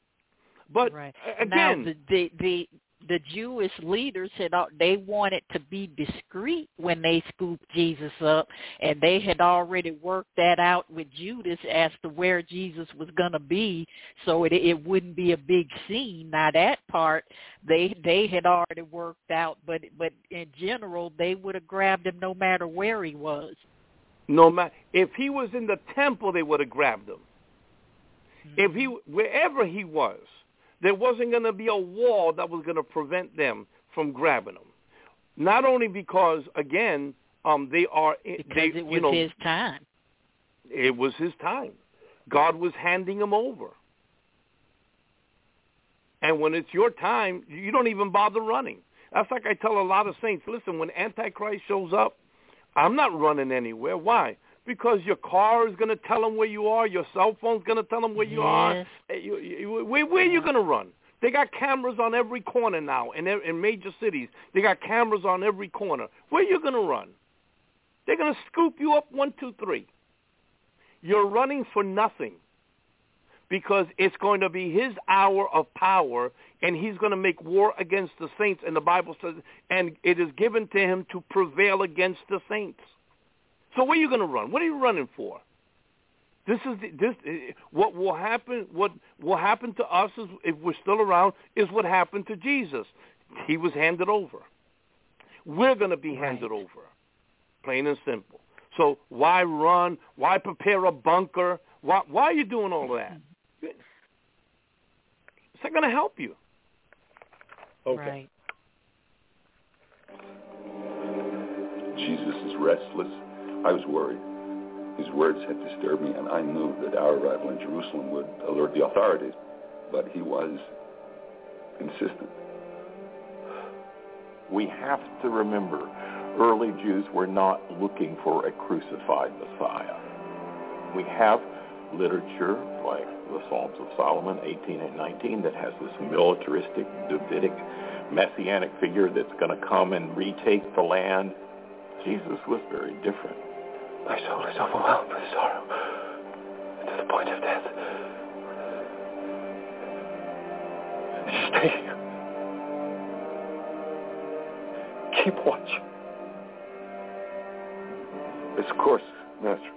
but right. again, now, the, the the the Jewish leaders had they wanted to be discreet when they scooped Jesus up, and they had already worked that out with Judas as to where Jesus was going to be, so it it wouldn't be a big scene. Now that part they they had already worked out, but but in general they would have grabbed him no matter where he was. No matter if he was in the temple, they would have grabbed him. Mm-hmm. If he wherever he was. There wasn't going to be a wall that was going to prevent them from grabbing him. Not only because, again, um, they are because they, it was you know, his time. It was his time. God was handing him over. And when it's your time, you don't even bother running. That's like I tell a lot of saints, listen, when Antichrist shows up, I'm not running anywhere. Why? Because your car is going to tell them where you are. Your cell phone's going to tell them where you yes. are. You, you, where, where are you going to run? They got cameras on every corner now in, in major cities. They got cameras on every corner. Where are you going to run? They're going to scoop you up one, two, three. You're running for nothing because it's going to be his hour of power, and he's going to make war against the saints. And the Bible says, and it is given to him to prevail against the saints. So where are you going to run? What are you running for? This is the, this. What will happen? What will happen to us is, if we're still around, is what happened to Jesus. He was handed over. We're going to be handed right. over, plain and simple. So why run? Why prepare a bunker? Why, why are you doing all of that? It's not going to help you. Okay. Right. Jesus is restless. I was worried. His words had disturbed me, and I knew that our arrival in Jerusalem would alert the authorities. But he was insistent. We have to remember, early Jews were not looking for a crucified Messiah. We have literature like the Psalms of Solomon, eighteen and nineteen, that has this militaristic, Davidic, messianic figure that's going to come and retake the land. Jesus was very different. My soul is overwhelmed with sorrow to the point of death. Stay here. Keep watch. Yes, of course, Master.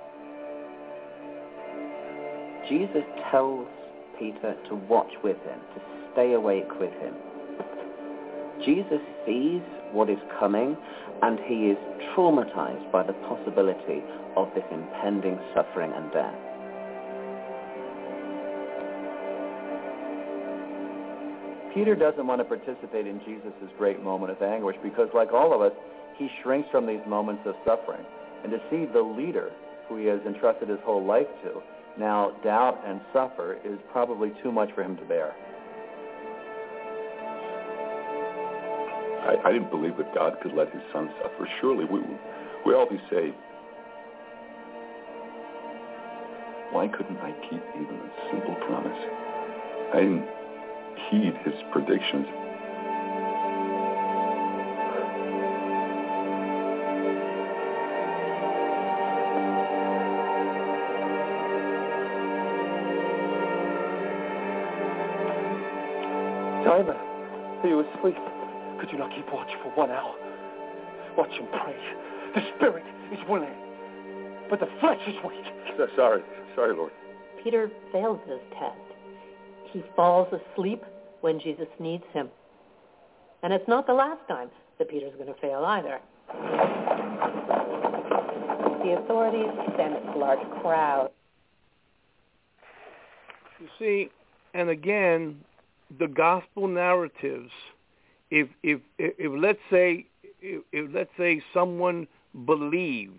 Jesus tells Peter to watch with him, to stay awake with him. Jesus sees what is coming, and he is traumatized by the possibility of this impending suffering and death. Peter doesn't want to participate in Jesus' great moment of anguish because, like all of us, he shrinks from these moments of suffering. And to see the leader who he has entrusted his whole life to now doubt and suffer is probably too much for him to bear. I, I didn't believe that God could let his son suffer. Surely we we all be saved. Why couldn't I keep even a simple promise? I didn't heed his predictions. Simon, are you asleep? Could you not keep watch for one hour? Watch and pray. The spirit is willing, but the flesh is weak. Sorry, sorry, Lord. Peter fails this test. He falls asleep when Jesus needs him. And it's not the last time that Peter's going to fail either. The authorities send a large crowd. You see, and again, the gospel narratives, if if if, if let's say if, if let's say someone believed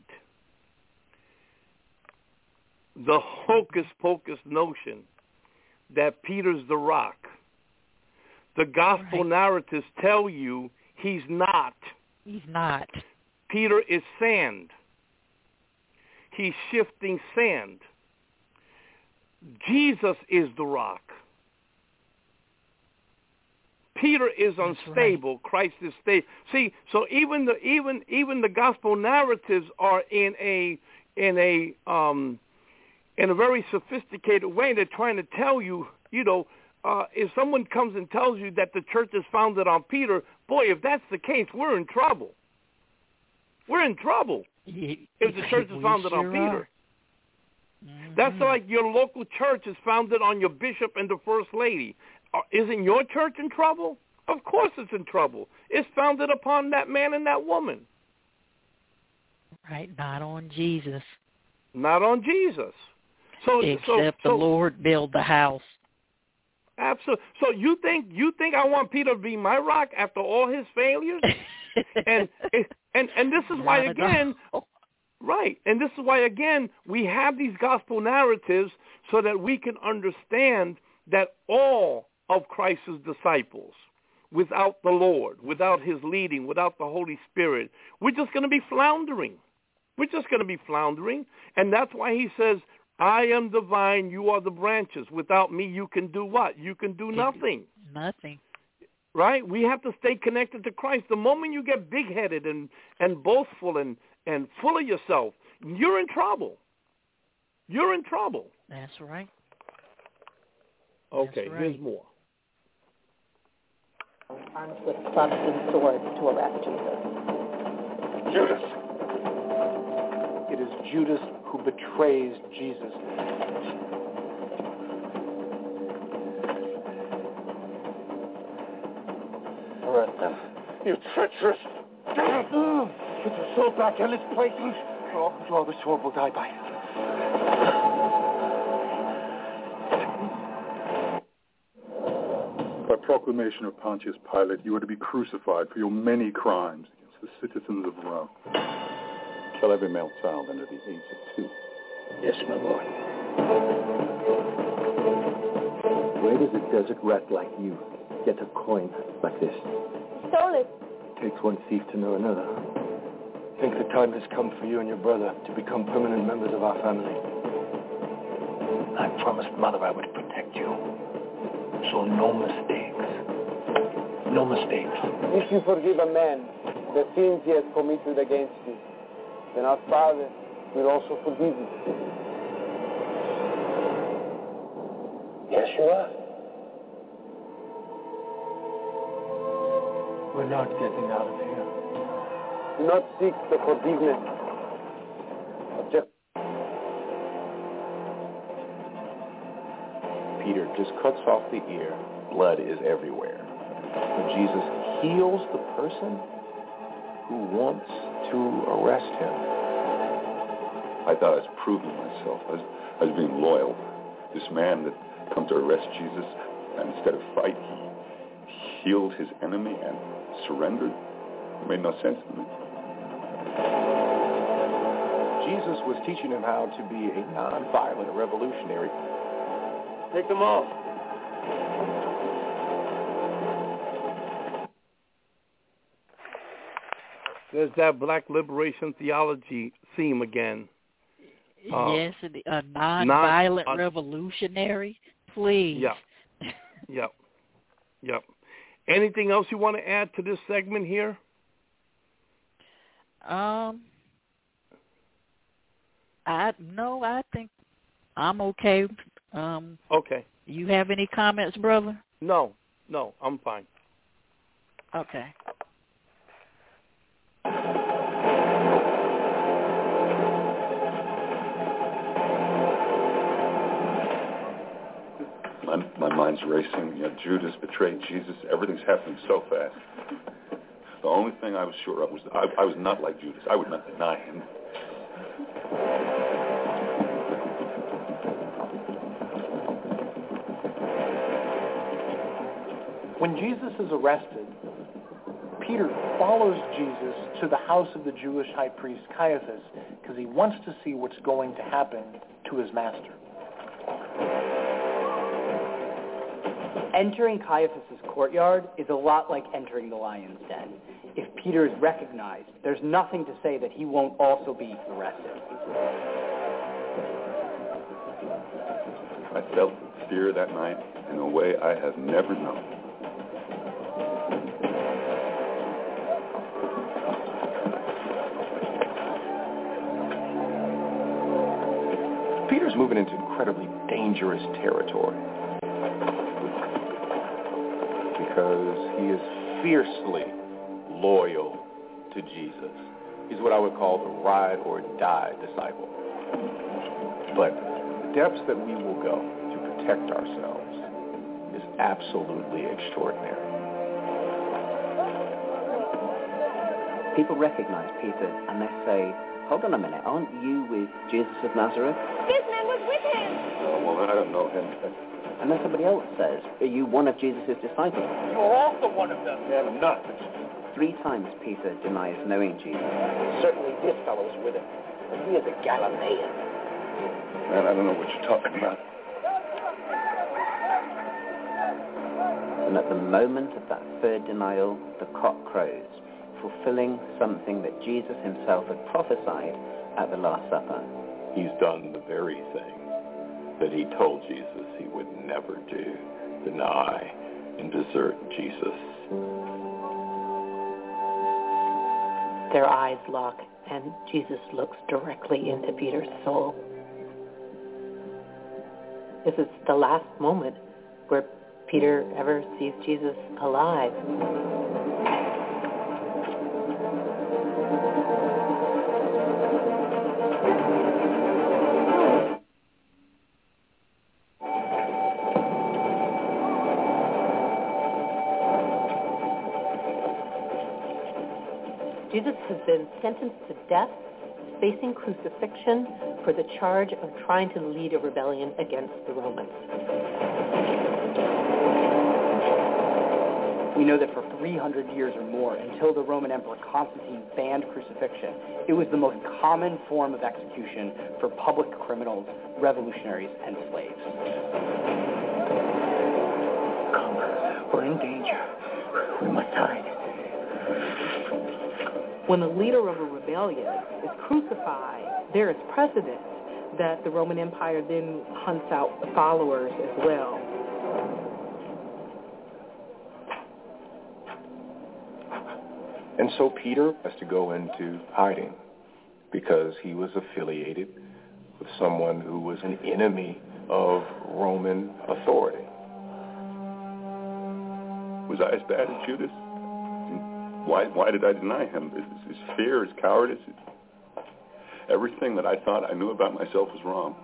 the hocus pocus notion that Peter's the rock, the gospel right. narratives tell you he's not. He's not. Peter is sand. He's shifting sand. Jesus is the rock. Peter is unstable. Right. Christ is stable. See, so even the even even the gospel narratives are in a in a um, in a very sophisticated way. They're trying to tell you, you know, uh, if someone comes and tells you that the church is founded on Peter, boy, if that's the case, we're in trouble. We're in trouble if the church is founded sure on Peter. Mm-hmm. That's like your local church is founded on your bishop and the first lady. Uh, isn't your church in trouble? Of course it's in trouble. It's founded upon that man and that woman. Right, not on Jesus. Not on Jesus. So, Except so, the so, Lord build the house. Absolutely. So you think you think I want Peter to be my rock after all his failures? and and and this is why again, right? And this is why again we have these gospel narratives so that we can understand that all of Christ's disciples, without the Lord, without his leading, without the Holy Spirit, we're just going to be floundering. We're just going to be floundering. And that's why he says, I am the vine, you are the branches. Without me, you can do what? You can do nothing. Nothing. Right? We have to stay connected to Christ. The moment you get big-headed and, and boastful and, and full of yourself, you're in trouble. You're in trouble. That's right. Okay, That's right. here's more. Armed with clubs and swords to arrest Jesus. Judas. It is Judas who betrays Jesus. Arrest them. You treacherous! Put your sword back in its place, or all, or all the sword will die by it. By proclamation of Pontius Pilate, you are to be crucified for your many crimes against the citizens of Rome. Kill every male child under the age of two. Yes, my lord. Where does a desert rat like you get a coin like this? Stole it. Takes one thief to know another. I think the time has come for you and your brother to become permanent members of our family. I promised Mother I would protect you. So no mistakes. No mistakes. If you forgive a man the sins he has committed against you, then our Father will also forgive you. Yes, you are. We're not getting out of here. Do not seek the forgiveness of just... Peter just cuts off the ear. Blood is everywhere. But Jesus heals the person who wants to arrest him. I thought I was proving myself. I was, I was being loyal. This man that come to arrest Jesus, and instead of fight, he healed his enemy and surrendered. It made no sense to me. Jesus was teaching him how to be a non-violent revolutionary. Take them off. There's that black liberation theology theme again. Uh, yes, a non-violent non, uh, revolutionary. Please. Yeah. Yep. Yep. Anything else you want to add to this segment here? Um, I no, I think I'm okay. Um, okay. You have any comments, brother? No, no, I'm fine. Okay. My, my mind's racing. You know, Judas betrayed Jesus. Everything's happening so fast. The only thing I was sure of was that I, I was not like Judas. I would not deny him. When Jesus is arrested, Peter follows Jesus to the house of the Jewish high priest Caiaphas because he wants to see what's going to happen to his master. Entering Caiaphas' courtyard is a lot like entering the lion's den. If Peter is recognized, there's nothing to say that he won't also be arrested. I felt fear that night in a way I have never known. Peter's moving into incredibly dangerous territory because he is fiercely loyal to Jesus. He's what I would call the ride or die disciple. But the depths that we will go to protect ourselves is absolutely extraordinary. People recognize Peter and they say, hold on a minute, aren't you with Jesus of Nazareth? This man was with him. Oh, well, I don't know him. And then somebody else says, are you one of Jesus' disciples? You're also one of them. Yeah, I'm not. Three times Peter denies knowing Jesus. Certainly this fellow was with him. But he is a Galilean. Man, I don't know what you're talking about. And at the moment of that third denial, the cock crows, fulfilling something that Jesus himself had prophesied at the Last Supper. He's done the very thing that he told Jesus he would never do, deny and desert Jesus. Their eyes lock, and Jesus looks directly into Peter's soul. This is the last moment where Peter ever sees Jesus alive. Jesus has been sentenced to death, facing crucifixion for the charge of trying to lead a rebellion against the Romans. We know that for three hundred years or more, until the Roman Emperor Constantine banned crucifixion, it was the most common form of execution for public criminals, revolutionaries, and slaves. Come, we're in danger. We must hide. When the leader of a rebellion is crucified, there is precedent that the Roman Empire then hunts out followers as well. And so Peter has to go into hiding because he was affiliated with someone who was an enemy of Roman authority. Was I as bad as Judas? Why, why did I deny him? His, his fear, his cowardice, everything that I thought I knew about myself was wrong.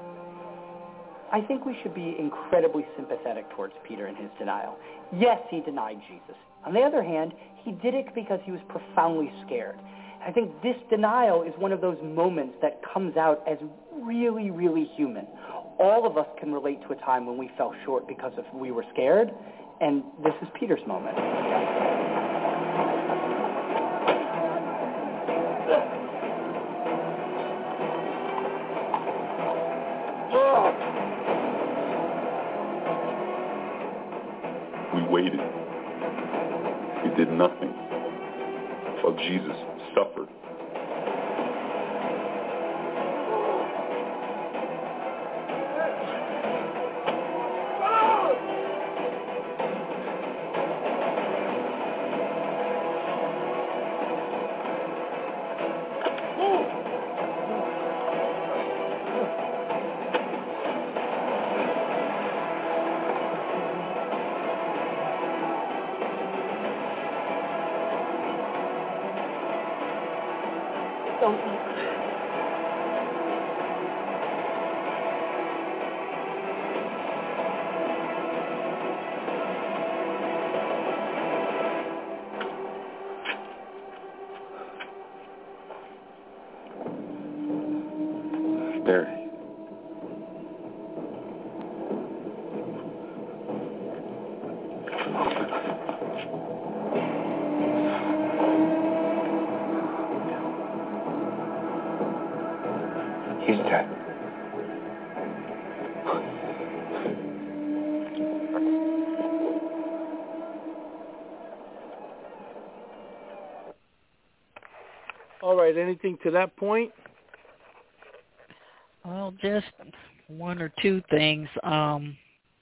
I think we should be incredibly sympathetic towards Peter in his denial. Yes, he denied Jesus. On the other hand, he did it because he was profoundly scared. I think this denial is one of those moments that comes out as really, really human. All of us can relate to a time when we fell short because of we were scared, and this is Peter's moment. We waited. We did nothing while Jesus suffered. Don't eat. There. He's dead. All right, anything to that point? Well, just one or two things. Um,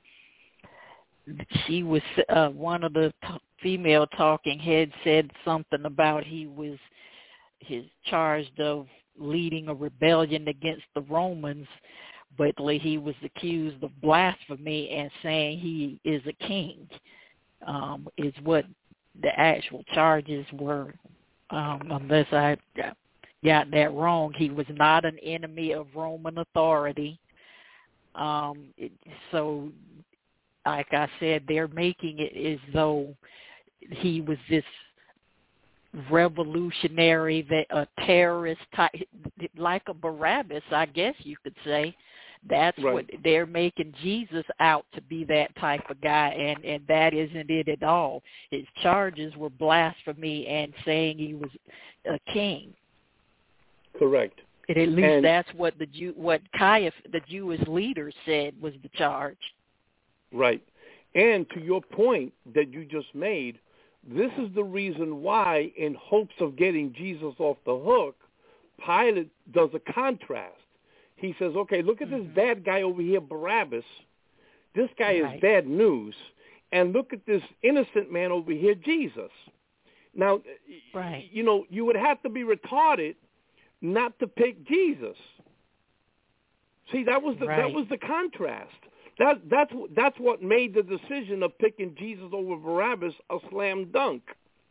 she was uh, one of the t- female talking heads said something about he was his charged of leading a rebellion against the Romans, but he was accused of blasphemy and saying he is a king, um, is what the actual charges were. Um, unless I got that wrong, he was not an enemy of Roman authority. Um, it, so, like I said, they're making it as though he was this revolutionary, that a terrorist type, like a Barabbas, I guess you could say. That's right. What they're making Jesus out to be, that type of guy, and, and that isn't it at all. His charges were blasphemy and saying he was a king. Correct. And at least and, that's what the Jew, what Caiaphas, the Jewish leader, said was the charge. Right. And to your point that you just made, this is the reason why, in hopes of getting Jesus off the hook, Pilate does a contrast. He says, okay, look at this mm-hmm. bad guy over here, Barabbas. This guy right. is bad news. And look at this innocent man over here, Jesus. Now, right. you know, you would have to be retarded not to pick Jesus. See, that was the right. that was the contrast. That that's that's what made the decision of picking Jesus over Barabbas a slam dunk.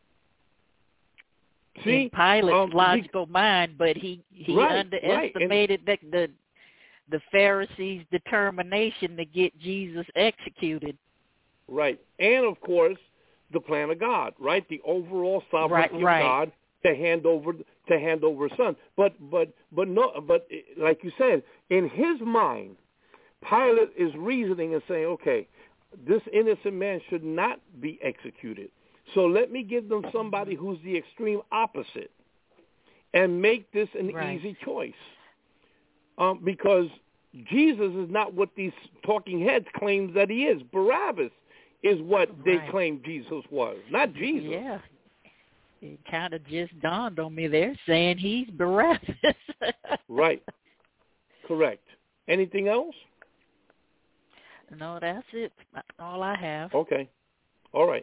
See, in Pilate's um, logical he, mind, but he he right, underestimated right. the, the the Pharisees' determination to get Jesus executed. Right, and of course the plan of God. Right, the overall sovereignty right, right. of God to hand over to hand over His Son. But but but no. But like you said, in his mind, Pilate is reasoning and saying, okay, this innocent man should not be executed. So let me give them somebody who's the extreme opposite and make this an right. easy choice. Um, because Jesus is not what these talking heads claim that he is. Barabbas is what right. they claim Jesus was, not Jesus. Yeah. It kind of just dawned on me. They're saying he's Barabbas. Right. Correct. Anything else? No, that's it. That's all I have. Okay. All right.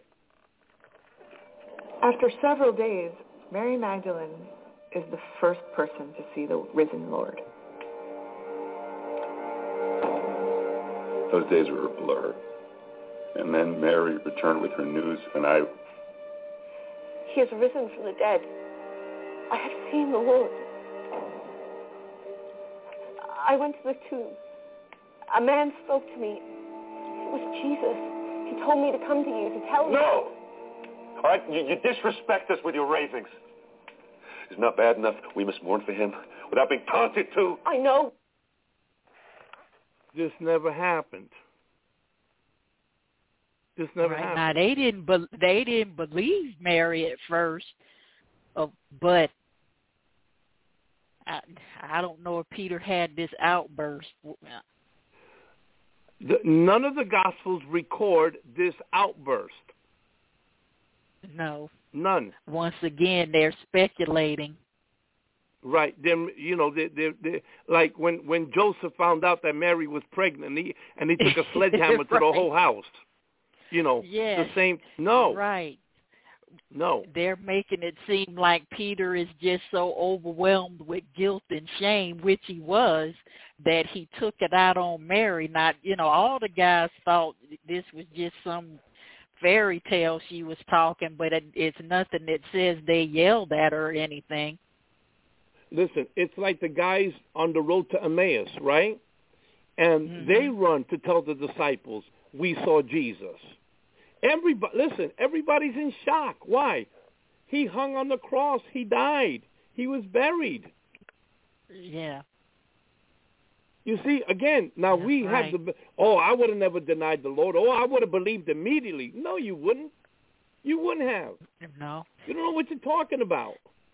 After several days, Mary Magdalene is the first person to see the risen Lord. Those days were a blur. And then Mary returned with her news, and I... He has risen from the dead. I have seen the Lord. I went to the tomb. A man spoke to me. It was Jesus. He told me to come to you to tell you. No! All right, you, you disrespect us with your ravings. It's not bad enough we must mourn for him without being taunted too. I know. This never happened. This never right. happened. Now they didn't. Be- they didn't believe Mary at first, uh, but I, I don't know if Peter had this outburst. The, none of the Gospels record this outburst. No. None. Once again, they're speculating. Right. Them, you know, they, they, they, like when, when Joseph found out that Mary was pregnant, and he, and he took a sledgehammer right. to the whole house. You know, yes. the same. No. Right. No. They're making it seem like Peter is just so overwhelmed with guilt and shame, which he was, that he took it out on Mary. Not, you know, all the guys thought this was just some fairy tale she was talking, but it, it's nothing that says they yelled at her or anything. Listen, it's like the guys on the road to Emmaus, right? And mm-hmm. they run to tell the disciples, we saw Jesus. Everybody, listen, everybody's in shock. Why? He hung on the cross. He died. He was buried. Yeah. You see, again, now That's we right. have the, oh, I would have never denied the Lord. Oh, I would have believed immediately. No, you wouldn't. You wouldn't have. No. You don't know what you're talking about.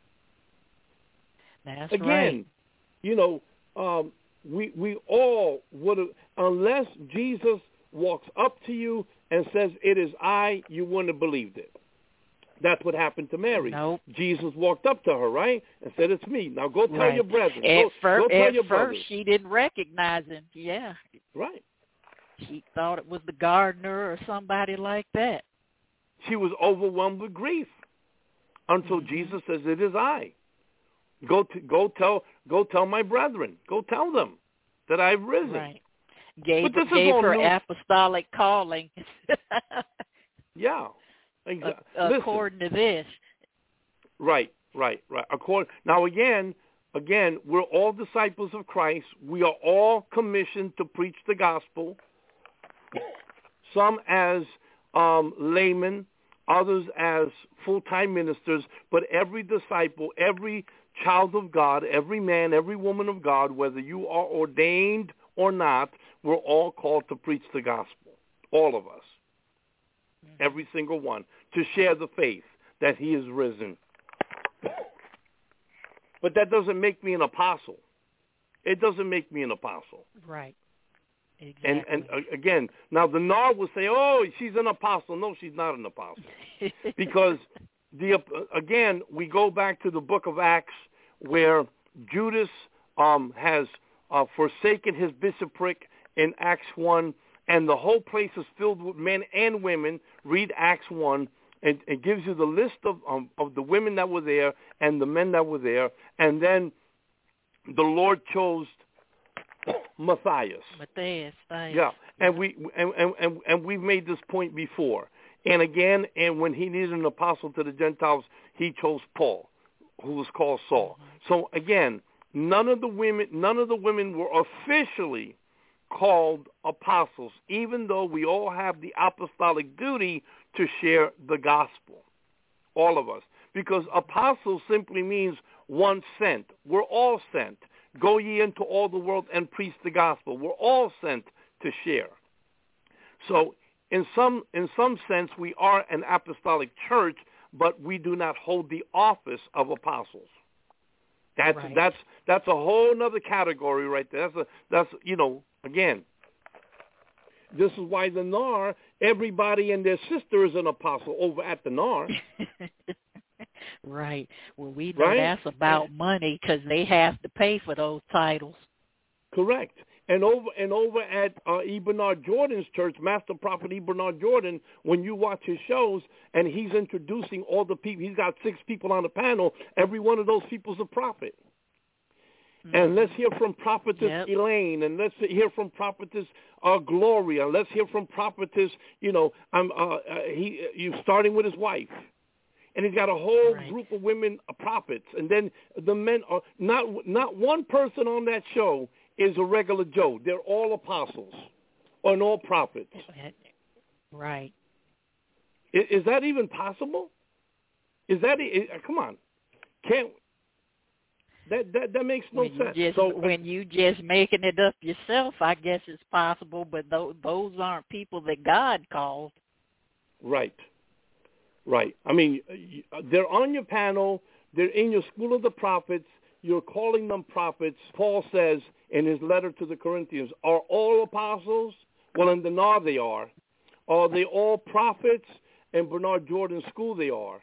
That's again, right. you know, um, we we all would have, unless Jesus walks up to you and says, it is I, you wouldn't have believed it. That's what happened to Mary. Nope. Jesus walked up to her, right, and said, it's me. Now go tell right. your brethren. At, go, fir- go tell at your first, brothers. she didn't recognize him. Yeah. Right. She thought it was the gardener or somebody like that. She was overwhelmed with grief until mm-hmm. Jesus says, it is I. Go to, go tell go tell my brethren. Go tell them that I've risen. Right. Gave, but this gave is her new. apostolic calling. yeah. Exactly. According Listen. to this. Right, right, right. According now again, again, we're all disciples of Christ. We are all commissioned to preach the gospel. Some as um, laymen, others as full-time ministers, but every disciple, every child of God, every man, every woman of God, whether you are ordained or not, we're all called to preach the gospel, all of us, mm-hmm. every single one, to share the faith that he is risen. But that doesn't make me an apostle. It doesn't make me an apostle. Right. Exactly. And, and uh, again, now the Nar will say, oh, she's an apostle. No, she's not an apostle. Because, the uh, again, we go back to the book of Acts where Judas um, has uh, forsaken his bishopric in Acts one, and the whole place is filled with men and women. Read Acts one. It, it gives you the list of, um, of the women that were there and the men that were there. And then the Lord chose Matthias. Matthias, thanks. Yeah, and we and, and and and we've made this point before. And again, and when he needed an apostle to the Gentiles, he chose Paul, who was called Saul. So again, none of the women, none of the women were officially called apostles, even though we all have the apostolic duty to share the gospel, all of us, because apostle simply means one sent. We're all sent. Go ye into all the world and preach the gospel. We're all sent to share. So in some in some sense, we are an apostolic church, but we do not hold the office of apostles. That's right. that's that's a whole other category right there. That's a that's you know again. This is why the N A R, everybody and their sister is an apostle over at the N A R. Right. Well, we know right? that's about money because they have to pay for those titles. Correct. And over and over at uh, E. Bernard Jordan's church, Master Prophet E. Bernard Jordan, when you watch his shows and he's introducing all the people, he's got six people on the panel. Every one of those people's a prophet. Mm-hmm. And let's hear from Prophetess yep. Elaine, and let's hear from Prophetess uh, Gloria. Let's hear from Prophetess, you know, um, uh, uh, he, you starting with his wife. And he's got a whole right. group of women uh, prophets. And then the men are not not one person on that show is a regular Joe. They're all apostles and all prophets. Right. Is, is that even possible? Is that is, come on? Can't that that that makes no when sense. You just, so when you just making it up yourself, I guess it's possible, but those those aren't people that God called. Right. Right. I mean, they're on your panel. They're in your school of the prophets. You're calling them prophets. Paul says in his letter to the Corinthians, are all apostles? Well, in the N A R they are. Are they all prophets? In Bernard Jordan's school they are.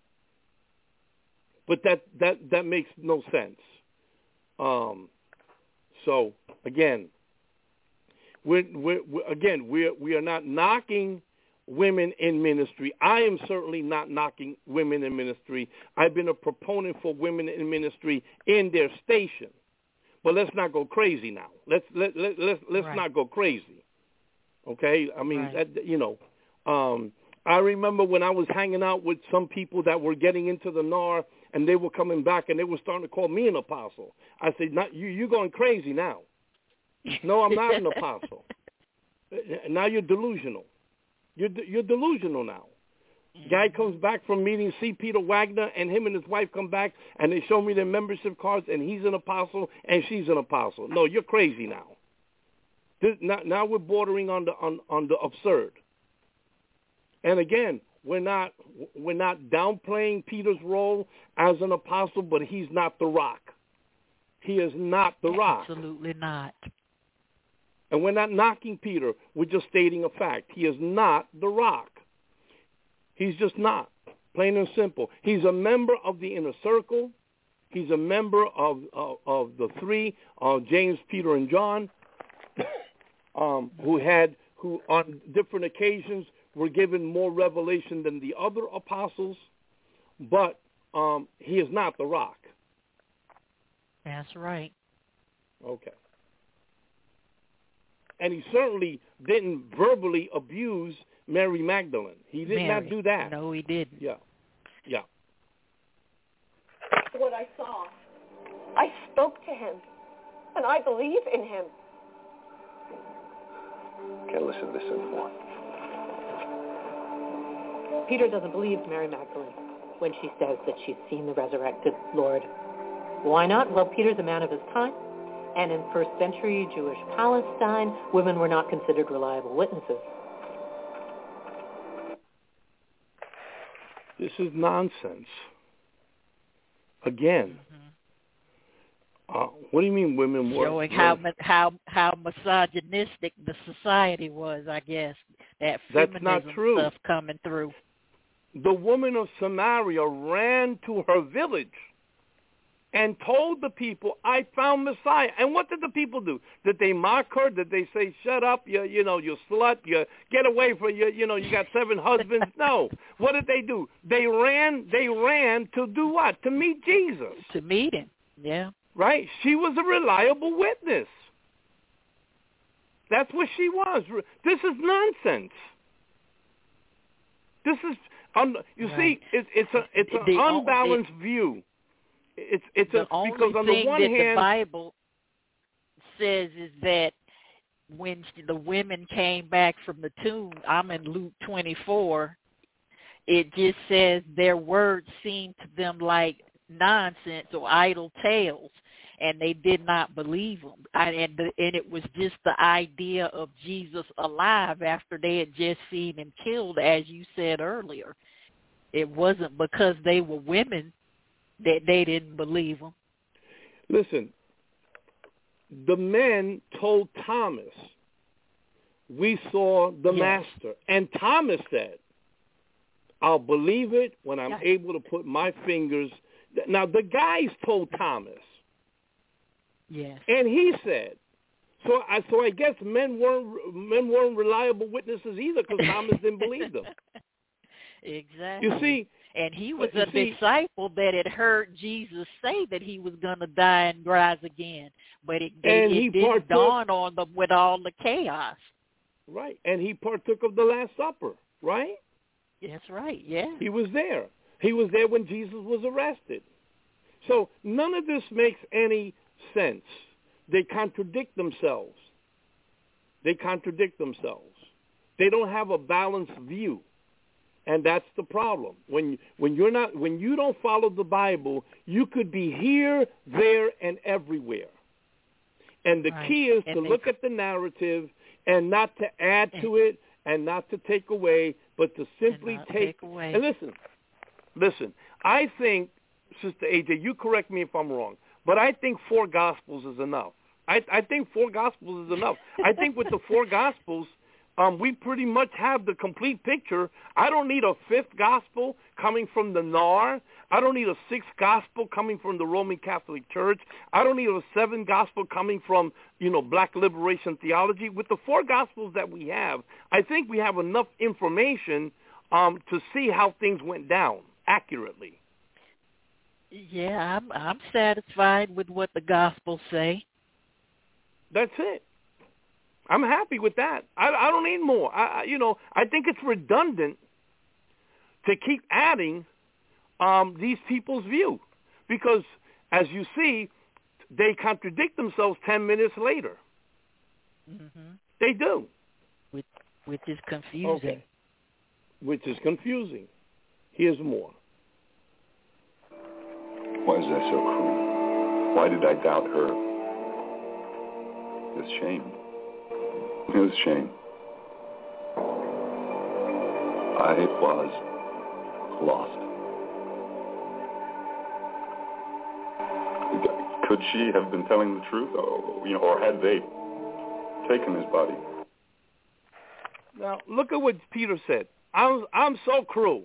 But that, that, that makes no sense. Um, so, again, we're, we're, we're, again, we're, we are not knocking women in ministry. I am certainly not knocking women in ministry. I've been a proponent for women in ministry in their station. But let's not go crazy now. Let's let let let's let's right. not go crazy. Okay? I mean, right. that, you know, um, I remember when I was hanging out with some people that were getting into the N A R, and they were coming back, and they were starting to call me an apostle. I said, "Not you. You're going crazy now. No, I'm not an apostle. Now you're delusional. You're you're delusional now." Mm-hmm. Guy comes back from meeting C. Peter Wagner, and him and his wife come back, and they show me their membership cards, and he's an apostle, and she's an apostle. No, you're crazy now. This, now, now we're bordering on the on, on the absurd. And again, we're not we're not downplaying Peter's role as an apostle, but he's not the rock. He is not the rock. Absolutely not. And we're not knocking Peter. We're just stating a fact. He is not the rock. He's just not, plain and simple. He's a member of the inner circle. He's a member of of, of the three, uh, James, Peter, and John, um, who had who on different occasions were given more revelation than the other apostles. But um, he is not the rock. That's right. Okay. And he certainly didn't verbally abuse Mary Magdalene. He did Mary. not do that. No, he didn't. Yeah. Yeah. What I saw, I spoke to him, and I believe in him. Can't listen to this anymore. Peter doesn't believe Mary Magdalene when she says that she's seen the resurrected Lord. Why not? Well, Peter's a man of his time. And in first century Jewish Palestine, women were not considered reliable witnesses. This is nonsense. Again, mm-hmm. uh, what do you mean women were? Showing how how how misogynistic the society was, I guess. That That's feminism not true. Stuff coming through. The woman of Samaria ran to her village and told the people, I found Messiah. And what did the people do? Did they mock her? Did they say, shut up, you you know, you slut, you get away from you, you know, you got seven husbands? No. What did they do? They ran, they ran to do what? To meet Jesus. To meet him, yeah. right? She was a reliable witness. That's what she was. This is nonsense. This is, un, you right. see, it, it's a it's an the, unbalanced the, view. It's it's the a only because on thing the one that hand, the Bible says is that when the women came back from the tomb, I'm in Luke twenty-four. It just says their words seemed to them like nonsense or idle tales, and they did not believe them. I, and, the, and it was just the idea of Jesus alive after they had just seen him killed, as you said earlier. It wasn't because they were women that they didn't believe him. Listen, the men told Thomas, we saw the yes. Master. And Thomas said, I'll believe it when I'm yes. able to put my fingers. Now, the guys told Thomas. Yes. And he said, so I so I guess men weren't men weren't reliable witnesses either because Thomas didn't believe them. Exactly. You see, and he was a see, disciple that had heard Jesus say that he was going to die and rise again, but it, it, it didn't partook, dawn on them with all the chaos. Right, and he partook of the Last Supper, right? That's right, yeah. He was there. He was there when Jesus was arrested. So none of this makes any sense. They contradict themselves. They contradict themselves. They don't have a balanced view. And that's the problem. When when you're not when you don't follow the Bible, you could be here, there, and everywhere. And the right. key is and to they, look at the narrative and not to add to it and not to take away, but to simply take, take away. And listen, listen. I think, Sister A J, you correct me if I'm wrong, but I think four Gospels is enough. I, I think four Gospels is enough. I think with the four Gospels, Um, we pretty much have the complete picture. I don't need a fifth gospel coming from the N A R. I don't need a sixth gospel coming from the Roman Catholic Church. I don't need a seventh gospel coming from, you know, Black liberation theology. With the four gospels that we have, I think we have enough information um, to see how things went down accurately. Yeah, I'm, I'm satisfied with what the gospels say. That's it. I'm happy with that. I, I don't need more. I, you know, I think it's redundant to keep adding um, these people's view because, as you see, they contradict themselves ten minutes later. Mm-hmm. They do. Which, which is confusing. Okay. Which is confusing. Here's more. Why is that so cruel? Why did I doubt her? With shame. It was shame. I was lost. Could she have been telling the truth, or, you know, or had they taken his body? Now look at what Peter said. I'm I'm so cruel.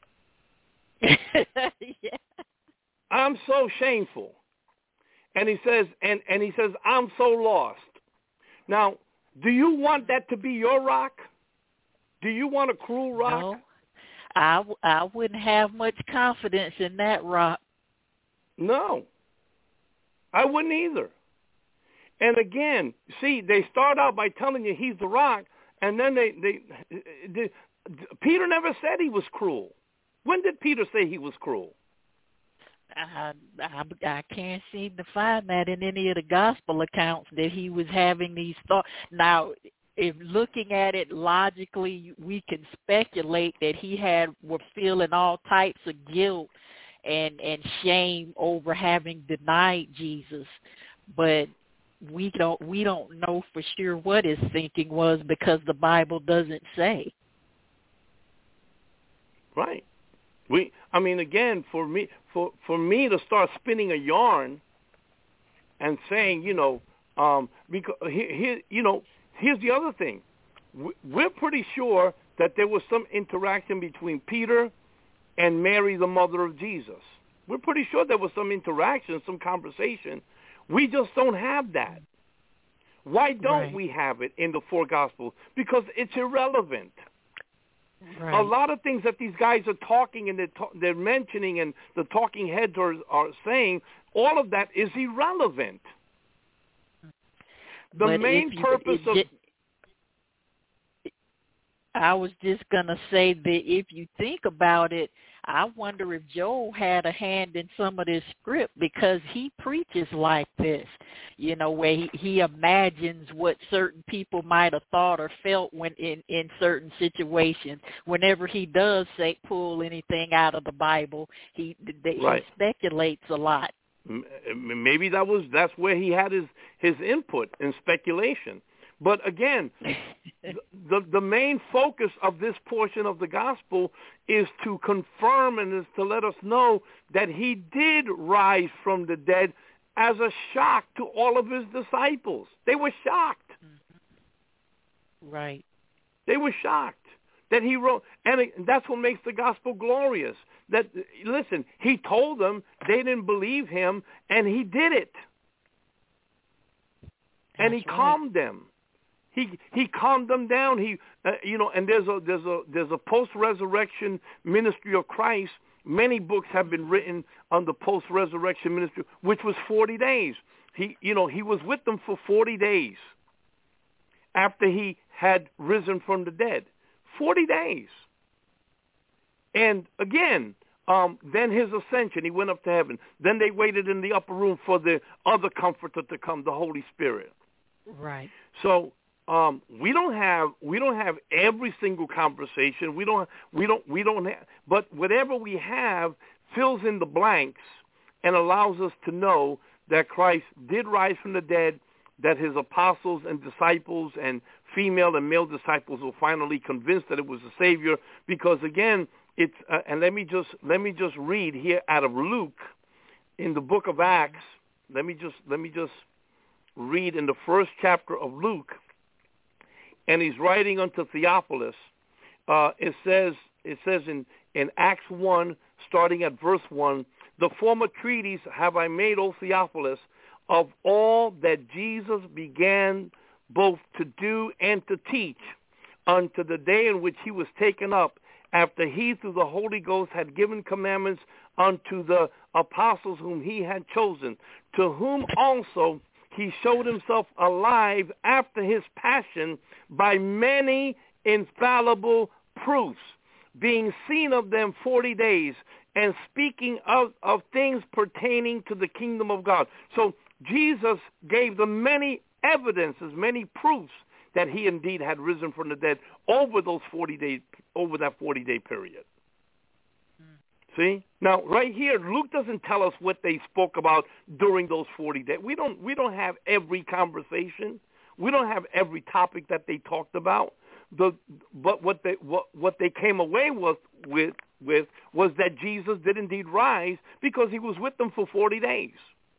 Yeah. I'm so shameful. And he says, and, and he says, I'm so lost. Now, do you want that to be your rock? Do you want a cruel rock? No, I, I wouldn't have much confidence in that rock. No, I wouldn't either. And again, see, they start out by telling you he's the rock, and then they, they, they Peter never said he was cruel. When did Peter say he was cruel? I, I, I can't seem to find that in any of the gospel accounts that he was having these thoughts. Now, if looking at it logically, we can speculate that he had were feeling all types of guilt and, and shame over having denied Jesus, but we don't we don't know for sure what his thinking was because the Bible doesn't say. Right. We, I mean, again, for me, for, for me to start spinning a yarn and saying, you know, um, because here, here, you know, here's the other thing. We're pretty sure that there was some interaction between Peter and Mary, the mother of Jesus. We're pretty sure there was some interaction, some conversation. We just don't have that. Why don't right. we have it in the four Gospels? Because it's irrelevant. Right. A lot of things that these guys are talking and they're, ta- they're mentioning and the talking heads are, are saying, all of that is irrelevant. The but main you, purpose of... I was just going to say that if you think about it, I wonder if Joel had a hand in some of this script because he preaches like this, you know, where he, he imagines what certain people might have thought or felt when in, in certain situations. Whenever he does say pull anything out of the Bible, he, right. he speculates a lot. Maybe that was that's where he had his, his input in speculation. But again, the the main focus of this portion of the gospel is to confirm and is to let us know that he did rise from the dead as a shock to all of his disciples. They were shocked. Right. They were shocked that he rose. And that's what makes the gospel glorious. That, listen, he told them, they didn't believe him, and he did it. And That's he right. calmed them. He he calmed them down. He uh, you know, and there's a there's a there's a post-resurrection ministry of Christ. Many books have been written on the post-resurrection ministry, which was forty days. He you know he was with them for forty days after he had risen from the dead. Forty days. And again, um, then his ascension, he went up to heaven. Then they waited in the upper room for the other comforter to come, the Holy Spirit. Right. So. Um, we don't have we don't have every single conversation. We don't we don't we don't have, but whatever we have fills in the blanks and allows us to know that Christ did rise from the dead, that his apostles and disciples and female and male disciples were finally convinced that it was the Savior. Because again, it's uh, and let me just let me just read here out of Luke in the book of Acts. Let me just let me just read in the first chapter of Luke. And he's writing unto Theophilus. Uh, it says it says in, in Acts one, starting at verse one, the former treatise have I made, O Theophilus, of all that Jesus began both to do and to teach unto the day in which he was taken up, after he through the Holy Ghost had given commandments unto the apostles whom he had chosen, to whom also he showed himself alive after his passion by many infallible proofs, being seen of them forty days, and speaking of, of things pertaining to the kingdom of God. So Jesus gave them many evidences, many proofs that he indeed had risen from the dead over those forty days, over that forty-day period. See? Now, right here, Luke doesn't tell us what they spoke about during those forty days. We don't we don't have every conversation. We don't have every topic that they talked about. The but what they what, what they came away with, with with was that Jesus did indeed rise because he was with them for forty days.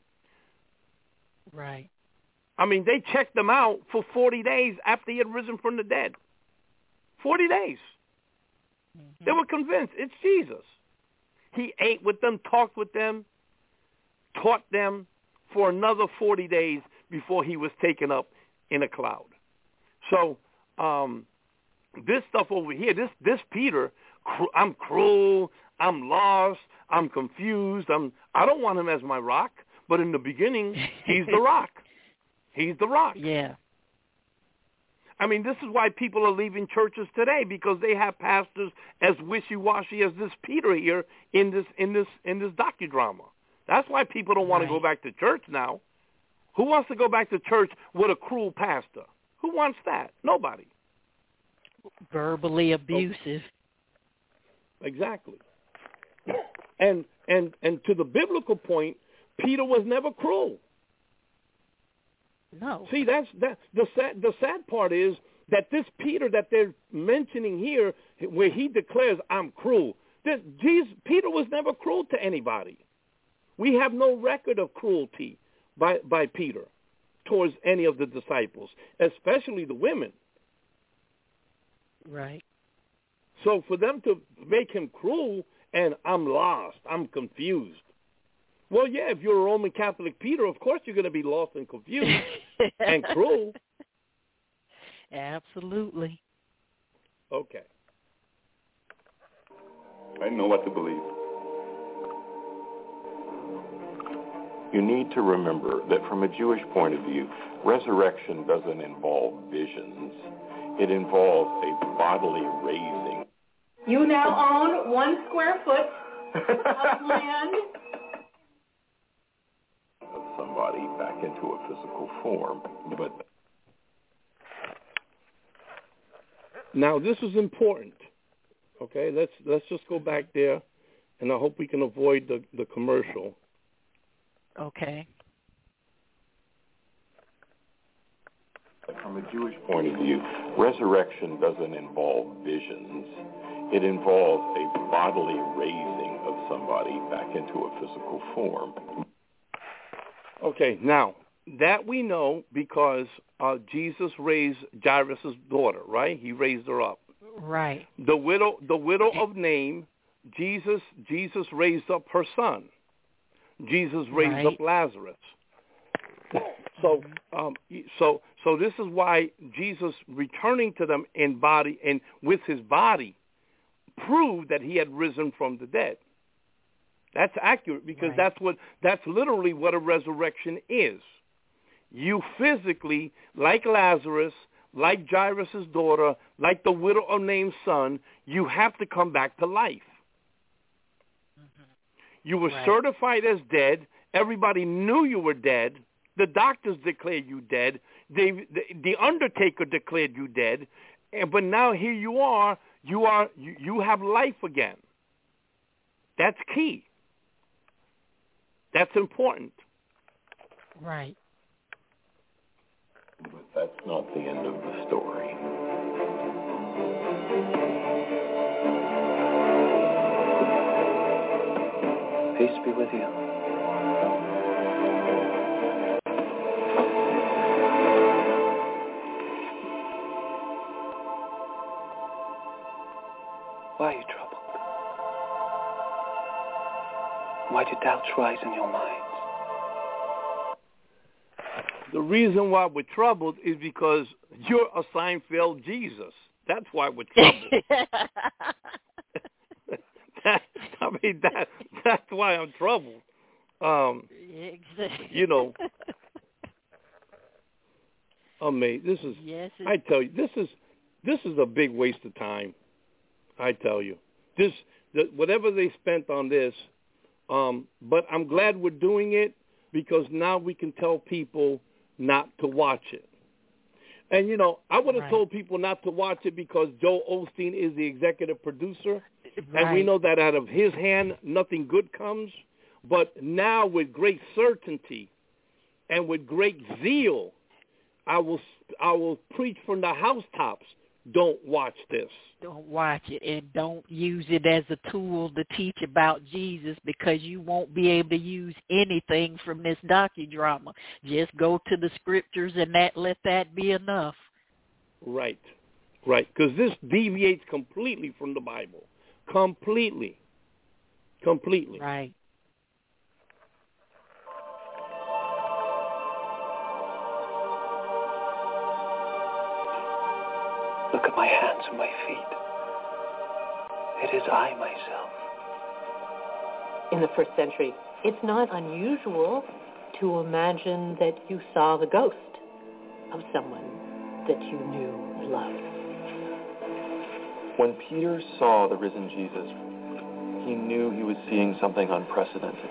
Right. I mean, they checked them out for forty days after he had risen from the dead. forty days. Mm-hmm. They were convinced it's Jesus. He ate with them, talked with them, taught them for another forty days before he was taken up in a cloud. So um, this stuff over here, this this Peter, I'm cruel, I'm lost, I'm confused. I'm I don't want him as my rock, but in the beginning, he's the rock. He's the rock. Yeah. I mean, this is why people are leaving churches today, because they have pastors as wishy-washy as this Peter here in this in this in this docudrama. That's why people don't want right. to go back to church now. Who wants to go back to church with a cruel pastor? Who wants that? Nobody. Verbally abusive. Oh. Exactly. And and and to the biblical point, Peter was never cruel. No. See, that's that. The sad, the sad part is that this Peter that they're mentioning here, where he declares, "I'm cruel." This, Jesus, Peter was never cruel to anybody. We have no record of cruelty by by Peter towards any of the disciples, especially the women. Right. So for them to make him cruel and I'm lost, I'm confused. Well, yeah, if you're a Roman Catholic Peter, of course you're going to be lost and confused and cruel. Absolutely. Okay. I know what to believe. You need to remember that from a Jewish point of view, resurrection doesn't involve visions. It involves a bodily raising. You now own one square foot of land. Of somebody back into a physical form. But now this is important. Okay, let's let's just go back there, and I hope we can avoid the, the commercial. Okay. From a Jewish point of view, resurrection doesn't involve visions. It involves a bodily raising of somebody back into a physical form. Okay, now, that we know because uh, Jesus raised Jairus' daughter, right? He raised her up. Right. The widow, the widow of Nain, Jesus, Jesus raised up her son. Jesus raised right. up Lazarus. So, um, so, so this is why Jesus returning to them in body and with his body proved that he had risen from the dead. That's accurate because right. that's what that's literally what a resurrection is. You physically, like Lazarus, like Jairus' daughter, like the widow of Nain's son, you have to come back to life. Mm-hmm. You were right. certified as dead. Everybody knew you were dead. The doctors declared you dead. They, the, the undertaker declared you dead. And, but now here you are. You are you, you have life again. That's key. That's important. Right. But that's not the end of the story. Peace be with you. Why are you troubled? Why do doubts rise in your minds? The reason why we're troubled is because you're a Seinfeld Jesus. That's why we're troubled. that, I mean, that that's why I'm troubled. Um, you know, I mean, this is. Yes, I tell you, this is this is a big waste of time. I tell you, this the, whatever they spent on this. Um, but I'm glad we're doing it because now we can tell people not to watch it. And, you know, I would have right. told people not to watch it because Joel Osteen is the executive producer. Right. And we know that out of his hand, nothing good comes. But now with great certainty and with great zeal, I will I will preach from the housetops. Don't watch this. Don't watch it, and don't use it as a tool to teach about Jesus because you won't be able to use anything from this docudrama. Just go to the scriptures and that let that be enough. Right, right, because this deviates completely from the Bible. Completely. Completely. Right. Look at my hands and my feet. It is I myself. In the first century, it's not unusual to imagine that you saw the ghost of someone that you knew and loved. When Peter saw the risen Jesus, he knew he was seeing something unprecedented.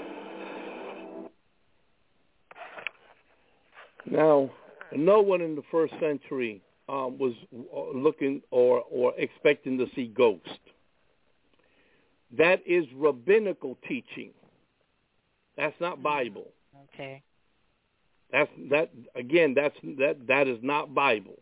Now, no one in the first century Um, was looking or, or expecting to see ghosts. That is rabbinical teaching. That's not Bible. Okay. That's that again. That's that. That is not Bible.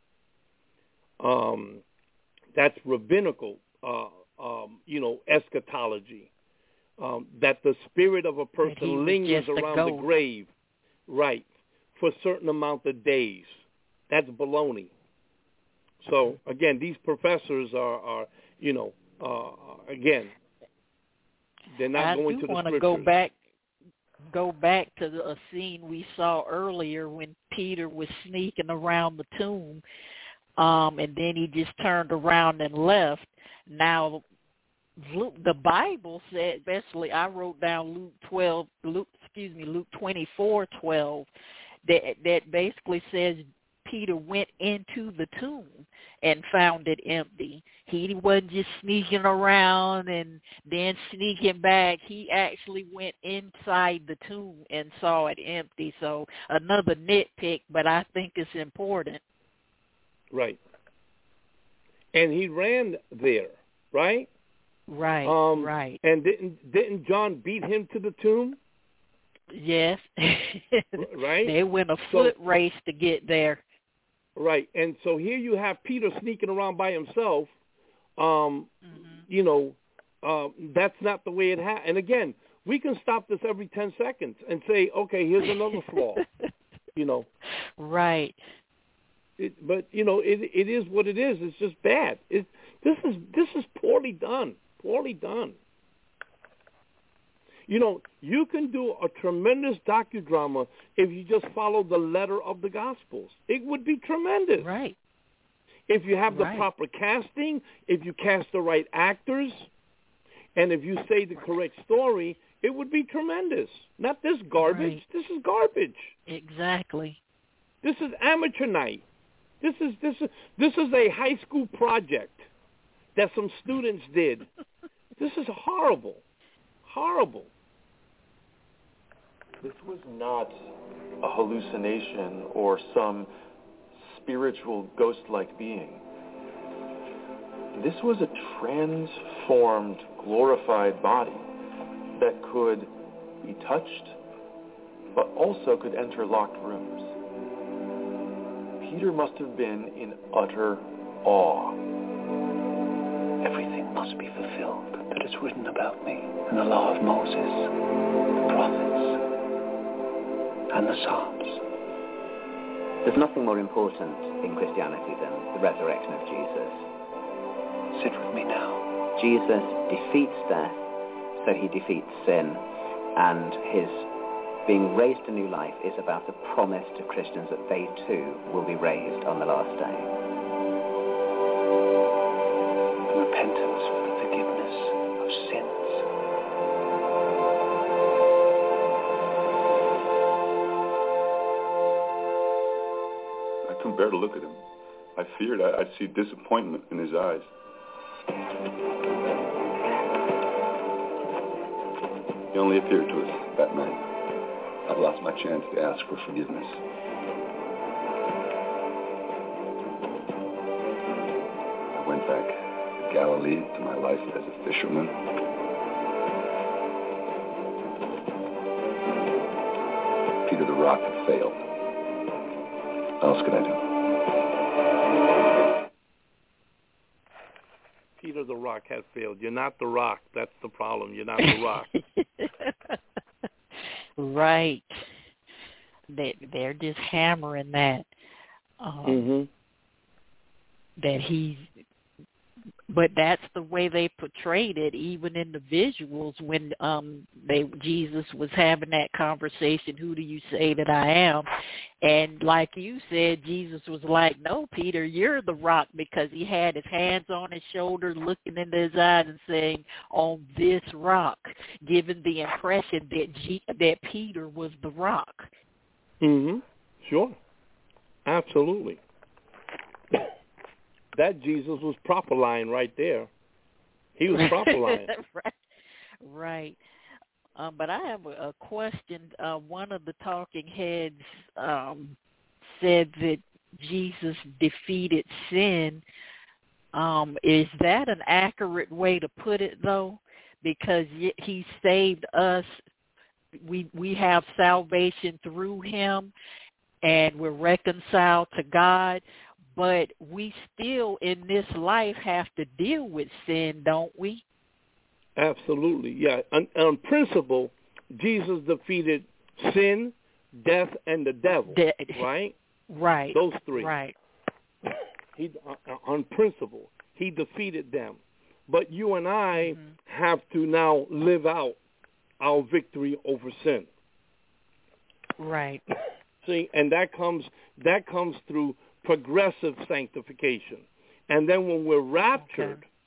Um, that's rabbinical. Uh, um, you know, eschatology. Um, that the spirit of a person lingers around the grave, right, for a certain amount of days. That's baloney. So, again, these professors are, are you know, uh, again, they're not I going to the scriptures. I do do want to go back, go back to the, a scene we saw earlier when Peter was sneaking around the tomb, um, and then he just turned around and left. Now, Luke, the Bible said, especially I wrote down Luke twelve, Luke, excuse me, Luke twenty-four twelve, that that basically says Peter went into the tomb and found it empty. He wasn't just sneaking around and then sneaking back. He actually went inside the tomb and saw it empty. So another nitpick, but I think it's important. Right. And he ran there, right? Right, um, right. And didn't didn't John beat him to the tomb? Yes. Right? They went a foot so, race to get there. Right. And so here you have Peter sneaking around by himself. Um, mm-hmm. You know, uh, that's not the way it happened. And again, we can stop this every ten seconds and say, okay, here's another flaw. You know. Right. It, but, you know, it it is what it is. It's just bad. It, this is this is poorly done. Poorly done. You know, you can do a tremendous docudrama if you just follow the letter of the Gospels. It would be tremendous. Right. If you have the right. proper casting, if you cast the right actors, and if you say the correct story, it would be tremendous. Not this garbage. Right. This is garbage. Exactly. This is amateur night. This is this is this is a high school project that some students did. This is horrible. Horrible. This was not a hallucination or some spiritual ghost-like being. This was a transformed, glorified body that could be touched, but also could enter locked rooms. Peter must have been in utter awe. Everything must be fulfilled that is written about me in the law of Moses, the prophets, and the Psalms. There's nothing more important in Christianity than the resurrection of Jesus. Sit with me now. Jesus defeats death, so he defeats sin, and his being raised to new life is about the promise to Christians that they too will be raised on the last day. And repentance for the forgiveness of sins. I couldn't bear to look at him. I feared I'd see disappointment in his eyes. He only appeared to us that night. I'd lost my chance to ask for forgiveness. I went back to Galilee to my life as a fisherman. Peter the Rock had failed. What else could I do? Peter the Rock has failed. You're not the Rock. That's the problem. You're not the Rock. Right. They, they're just hammering that. Um, mm-hmm. That he's... But that's the way they portrayed it, even in the visuals when um, they Jesus was having that conversation, who do you say that I am? And like you said, Jesus was like, no, Peter, you're the rock, because he had his hands on his shoulder, looking into his eyes and saying, on this rock, giving the impression that G- that Peter was the rock. Mm-hmm. Sure. Absolutely. That Jesus was proper line right there. He was proper line. Right. Right. Um, but I have a, a question. Uh, one of the talking heads um, said that Jesus defeated sin. Um, is that an accurate way to put it, though? Because he saved us. We we have salvation through him, and we're reconciled to God. But we still, in this life, have to deal with sin, don't we? Absolutely, yeah. On, on principle, Jesus defeated sin, death, and the devil, De- right? Right. Those three. Right. He, on principle, he defeated them. But you and I mm-hmm. have to now live out our victory over sin. Right. See, and that comes that comes through progressive sanctification. And then when we're raptured, okay.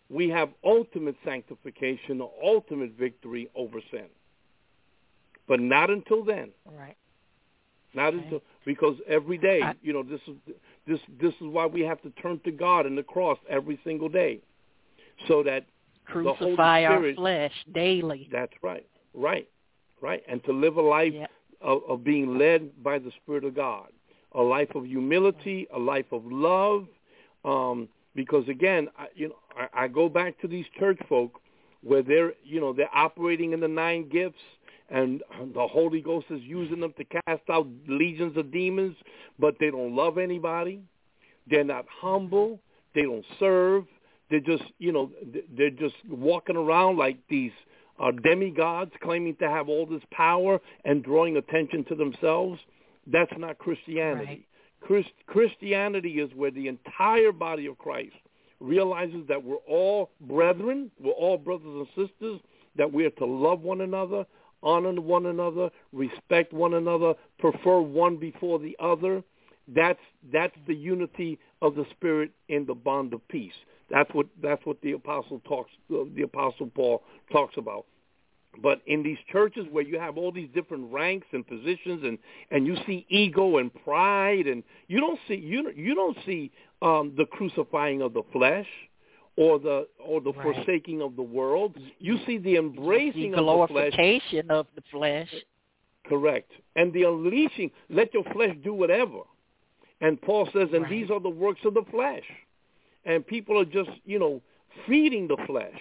we have ultimate sanctification, or ultimate victory over sin. But not until then. Right. Not okay. until, because every day, I, you know, this is this this is why we have to turn to God and the cross every single day, so that crucify the Holy Spirit, our flesh daily. That's right, right, right, and to live a life yep. of, of being led by the Spirit of God, a life of humility, a life of love. Um, because again, I, you know, I, I go back to these church folk where they're, you know, they're operating in the nine gifts, and the Holy Ghost is using them to cast out legions of demons, but they don't love anybody. They're not humble. They don't serve. They're just, you know, they're just walking around like these uh, demigods, claiming to have all this power and drawing attention to themselves. That's not Christianity. Right. Christ, Christianity is where the entire body of Christ realizes that we're all brethren, we're all brothers and sisters, that we are to love one another, honor one another, respect one another, prefer one before the other. That's that's the unity of the Spirit in the bond of peace. That's what that's what the apostle talks the apostle Paul talks about. But in these churches where you have all these different ranks and positions, and, and you see ego and pride, and you don't see you you don't see um, the crucifying of the flesh, or the or the right. forsaking of the world. You see the embracing the of the flesh. glorification of the flesh. Correct. And the unleashing, let your flesh do whatever. And Paul says, and right. these are the works of the flesh. And people are just, you know, feeding the flesh.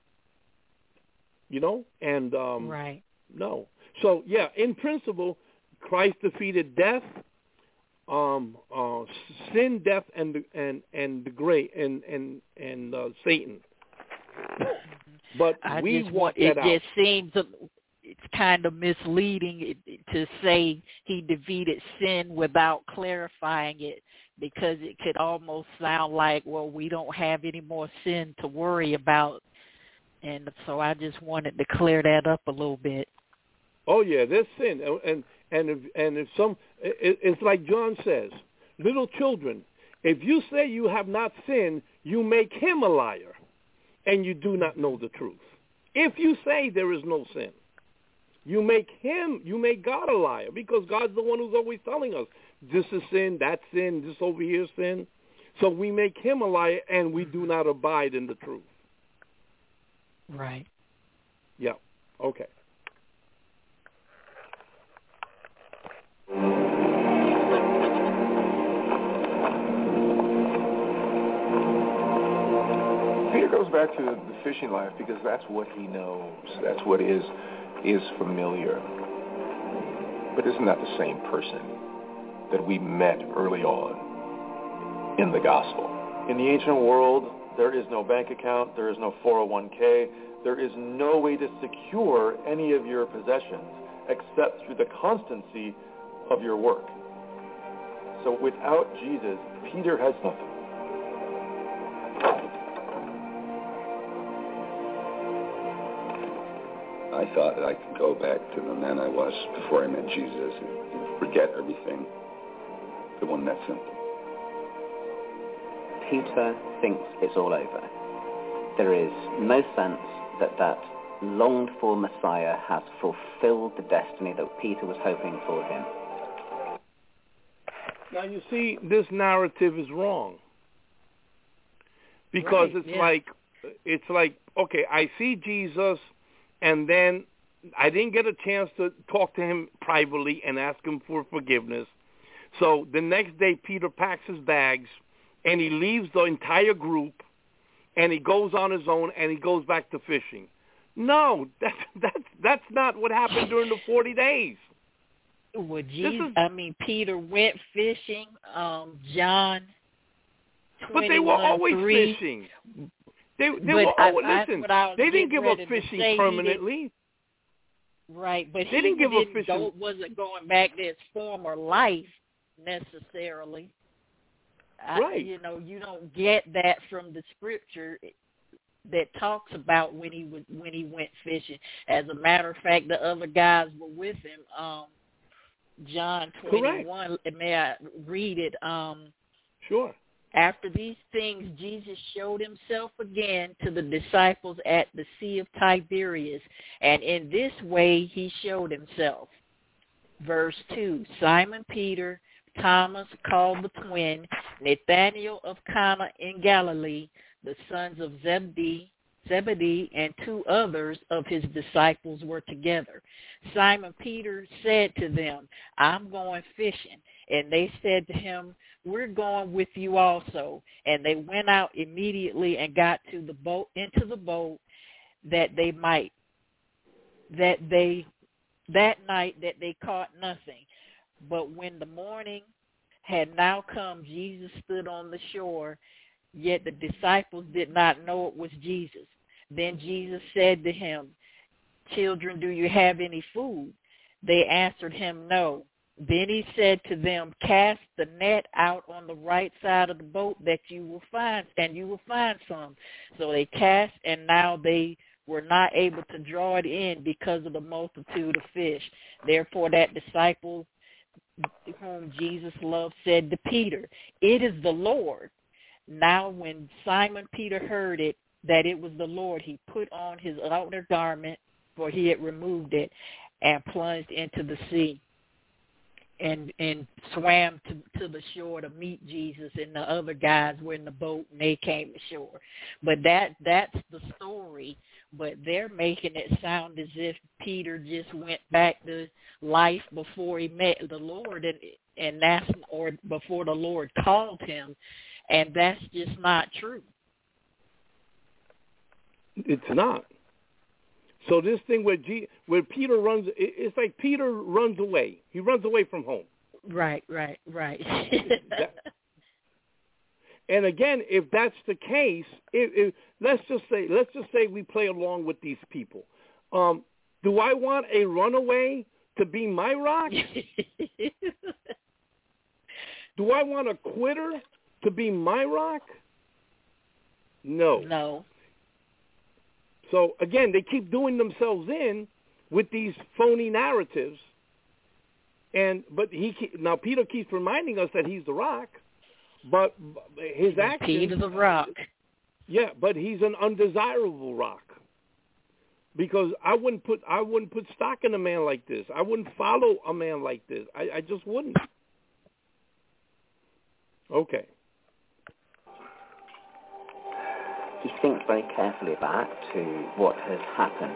You know? And um right. no. So yeah, in principle, Christ defeated death, Um, uh, sin, death, and the, and and the great and and and uh, Satan. But I we just want it that just out. seems it's kind of misleading to say he defeated sin without clarifying it, because it could almost sound like, well, we don't have any more sin to worry about, and so I just wanted to clear that up a little bit. Oh yeah, there's sin, and and and if, and if some, it, it's like John says, little children, if you say you have not sinned, you make him a liar, and you do not know the truth. If you say there is no sin, you make him, you make God a liar, because God's the one who's always telling us this is sin, that's sin, this over here is sin. So we make him a liar, and we do not abide in the truth. Right. Yeah. Okay. Peter goes back to the fishing life because that's what he knows. That's what is is familiar. But isn't that the same person that we met early on in the gospel? In the ancient world, there is no bank account, there is no four oh one k, there is no way to secure any of your possessions except through the constancy of your work. So without Jesus, Peter has nothing. I thought that I could go back to the man I was before I met Jesus and you know, forget everything. It wasn't that simple. Peter thinks it's all over. There is no sense that that longed-for Messiah has fulfilled the destiny that Peter was hoping for him. Now, you see, this narrative is wrong. Because right, it's yeah. like, it's like, okay, I see Jesus, and then I didn't get a chance to talk to him privately and ask him for forgiveness. So the next day, Peter packs his bags, and he leaves the entire group, and he goes on his own, and he goes back to fishing. No, that's that's that's not what happened during the forty days. Well, Jesus, is, I mean, Peter went fishing. Um, John, but they were always three. fishing. They they but were always I, listen. I, they didn't give up fishing fishing permanently. Right, but they he didn't give didn't up fishing. Go, wasn't going back to his former life necessarily. Right. I, you know, you don't get that from the scripture that talks about when he was when he went fishing. As a matter of fact, the other guys were with him. Um, John twenty-one. Correct. May I read it? Um, sure. After these things, Jesus showed himself again to the disciples at the Sea of Tiberias, and in this way he showed himself. Verse two, Simon Peter, Thomas called the twin, Nathanael of Cana in Galilee, the sons of Zebedee, Zebedee, and two others of his disciples were together. Simon Peter said to them, I'm going fishing. And they said to him, we're going with you also. And they went out immediately and got to the boat, into the boat that they might, that they, that night that they caught nothing. But when the morning had now come, Jesus stood on the shore, yet the disciples did not know it was Jesus. Then Jesus said to him, children, do you have any food? They answered him, no. Then he said to them, cast the net out on the right side of the boat that you will find, and you will find some. So they cast, and now they were not able to draw it in because of the multitude of fish. Therefore that disciple whom Jesus loved said to Peter, it is the Lord. Now when Simon Peter heard it, that it was the Lord, he put on his outer garment, for he had removed it, and plunged into the sea. And and swam to, to the shore to meet Jesus, and the other guys were in the boat, and they came ashore. But that that's the story. But they're making it sound as if Peter just went back to life before he met the Lord, and and that's or before the Lord called him, and that's just not true. It's not. So this thing where G, where Peter runs, it's like Peter runs away. He runs away from home. Right, right, right. that, and again, if that's the case, if, if, let's just say, let's just say we play along with these people. Um, do I want a runaway to be my rock? Do I want a quitter to be my rock? No. No. So, again, they keep doing themselves in with these phony narratives. And but he now Peter keeps reminding us that he's the rock, but his he's actions... Peter the rock. Yeah, but he's an undesirable rock. Because I wouldn't put I wouldn't put stock in a man like this. I wouldn't follow a man like this. I, I just wouldn't. Okay. He thinks very carefully back to what has happened.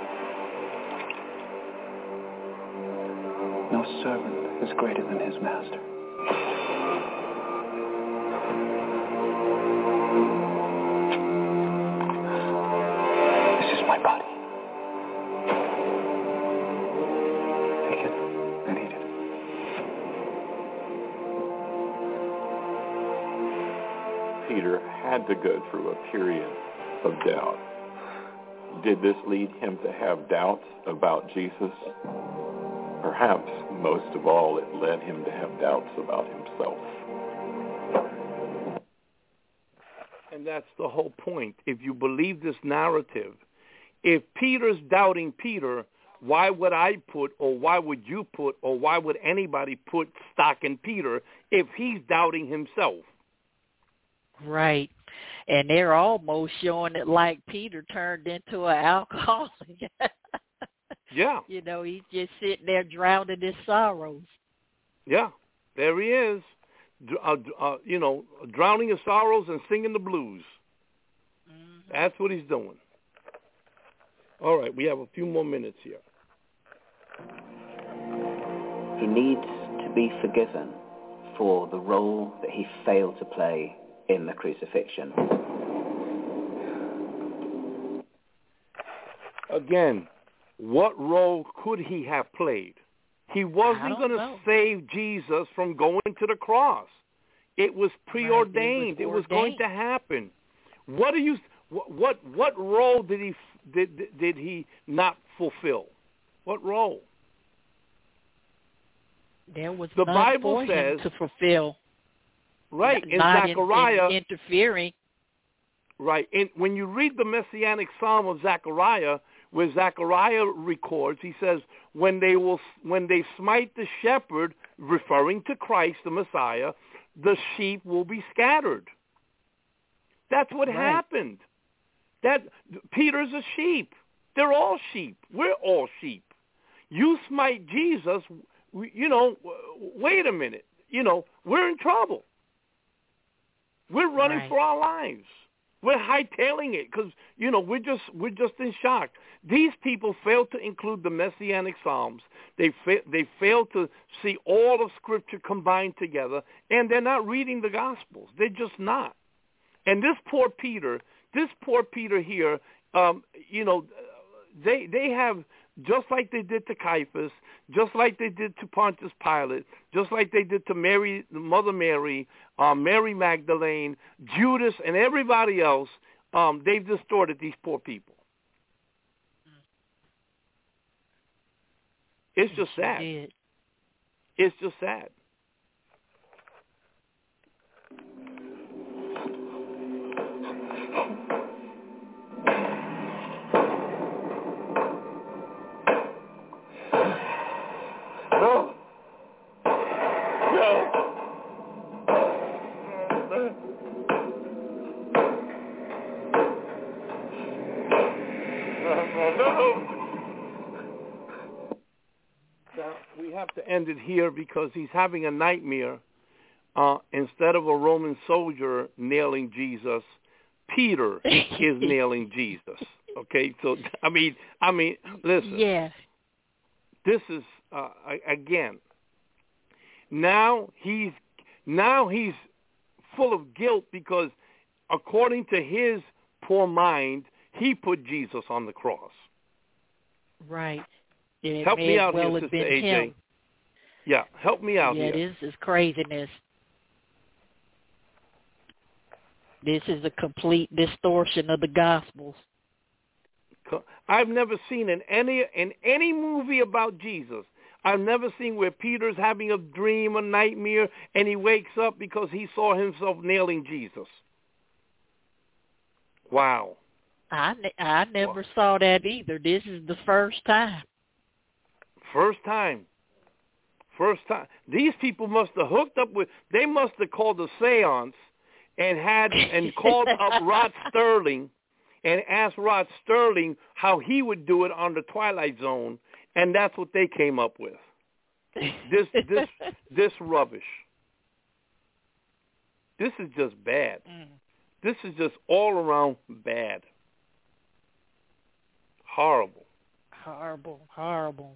No servant is greater than his master. This is my body. Take it and eat it. Peter had to go through a period of doubt. Did this lead him to have doubts about Jesus? Perhaps, most of all, it led him to have doubts about himself. And that's the whole point. If you believe this narrative, if Peter's doubting Peter, why would I put, or why would you put, or why would anybody put stock in Peter if he's doubting himself? Right. And they're almost showing it like Peter turned into an alcoholic. Yeah. You know, he's just sitting there drowning in his sorrows. Yeah, there he is, uh, uh, you know, drowning his sorrows and singing the blues. Mm-hmm. That's what he's doing. All right, we have a few more minutes here. He needs to be forgiven for the role that he failed to play in the crucifixion. Again, what role could he have played? He wasn't going to save Jesus from going to the cross. It was preordained. Right, it, was it was going to happen. What do you? What what, what role did he did did he not fulfill? What role? There was the none Bible for says him to fulfill. Right in not Zechariah, in, in interfering. Right, and when you read the Messianic Psalm of Zechariah, where Zechariah records, he says, when they will, when they smite the shepherd, referring to Christ, the Messiah, the sheep will be scattered. That's what right. happened. That Peter's a sheep. They're all sheep. We're all sheep. You smite Jesus, you know, wait a minute. You know, we're in trouble. We're running right. for our lives. We're hightailing it because, you know, we're just we're just in shock. These people failed to include the Messianic Psalms. They fa- they failed to see all of Scripture combined together, and they're not reading the Gospels. They're just not. And this poor Peter, this poor Peter here, um, you know, they they have, just like they did to Caiaphas, just like they did to Pontius Pilate, just like they did to Mary, Mother Mary, uh, Mary Magdalene, Judas, and everybody else, um, they've distorted these poor people. It's just sad. It's just sad. No. No. No. Now, we have to end it here because he's having a nightmare. Uh, instead of a Roman soldier nailing Jesus, Peter is nailing Jesus. Okay, so I mean, I mean, listen. Yeah. This is uh, again. Now he's now he's full of guilt because, according to his poor mind, he put Jesus on the cross. Right. It help may me as out well here, have Sister been A J. him. Yeah, help me out yeah, here. this is craziness. This is a complete distortion of the Gospels. I've never seen in any in any movie about Jesus, I've never seen where Peter's having a dream, a nightmare, and he wakes up because he saw himself nailing Jesus. Wow. I, I never saw that either. This is the first time. First time. First time. These people must have hooked up with, they must have called a seance and had and called up Rod Sterling and asked Rod Sterling how he would do it on the Twilight Zone, and that's what they came up with. This this this rubbish. This is just bad. Mm. This is just all around bad. Horrible. Horrible. Horrible.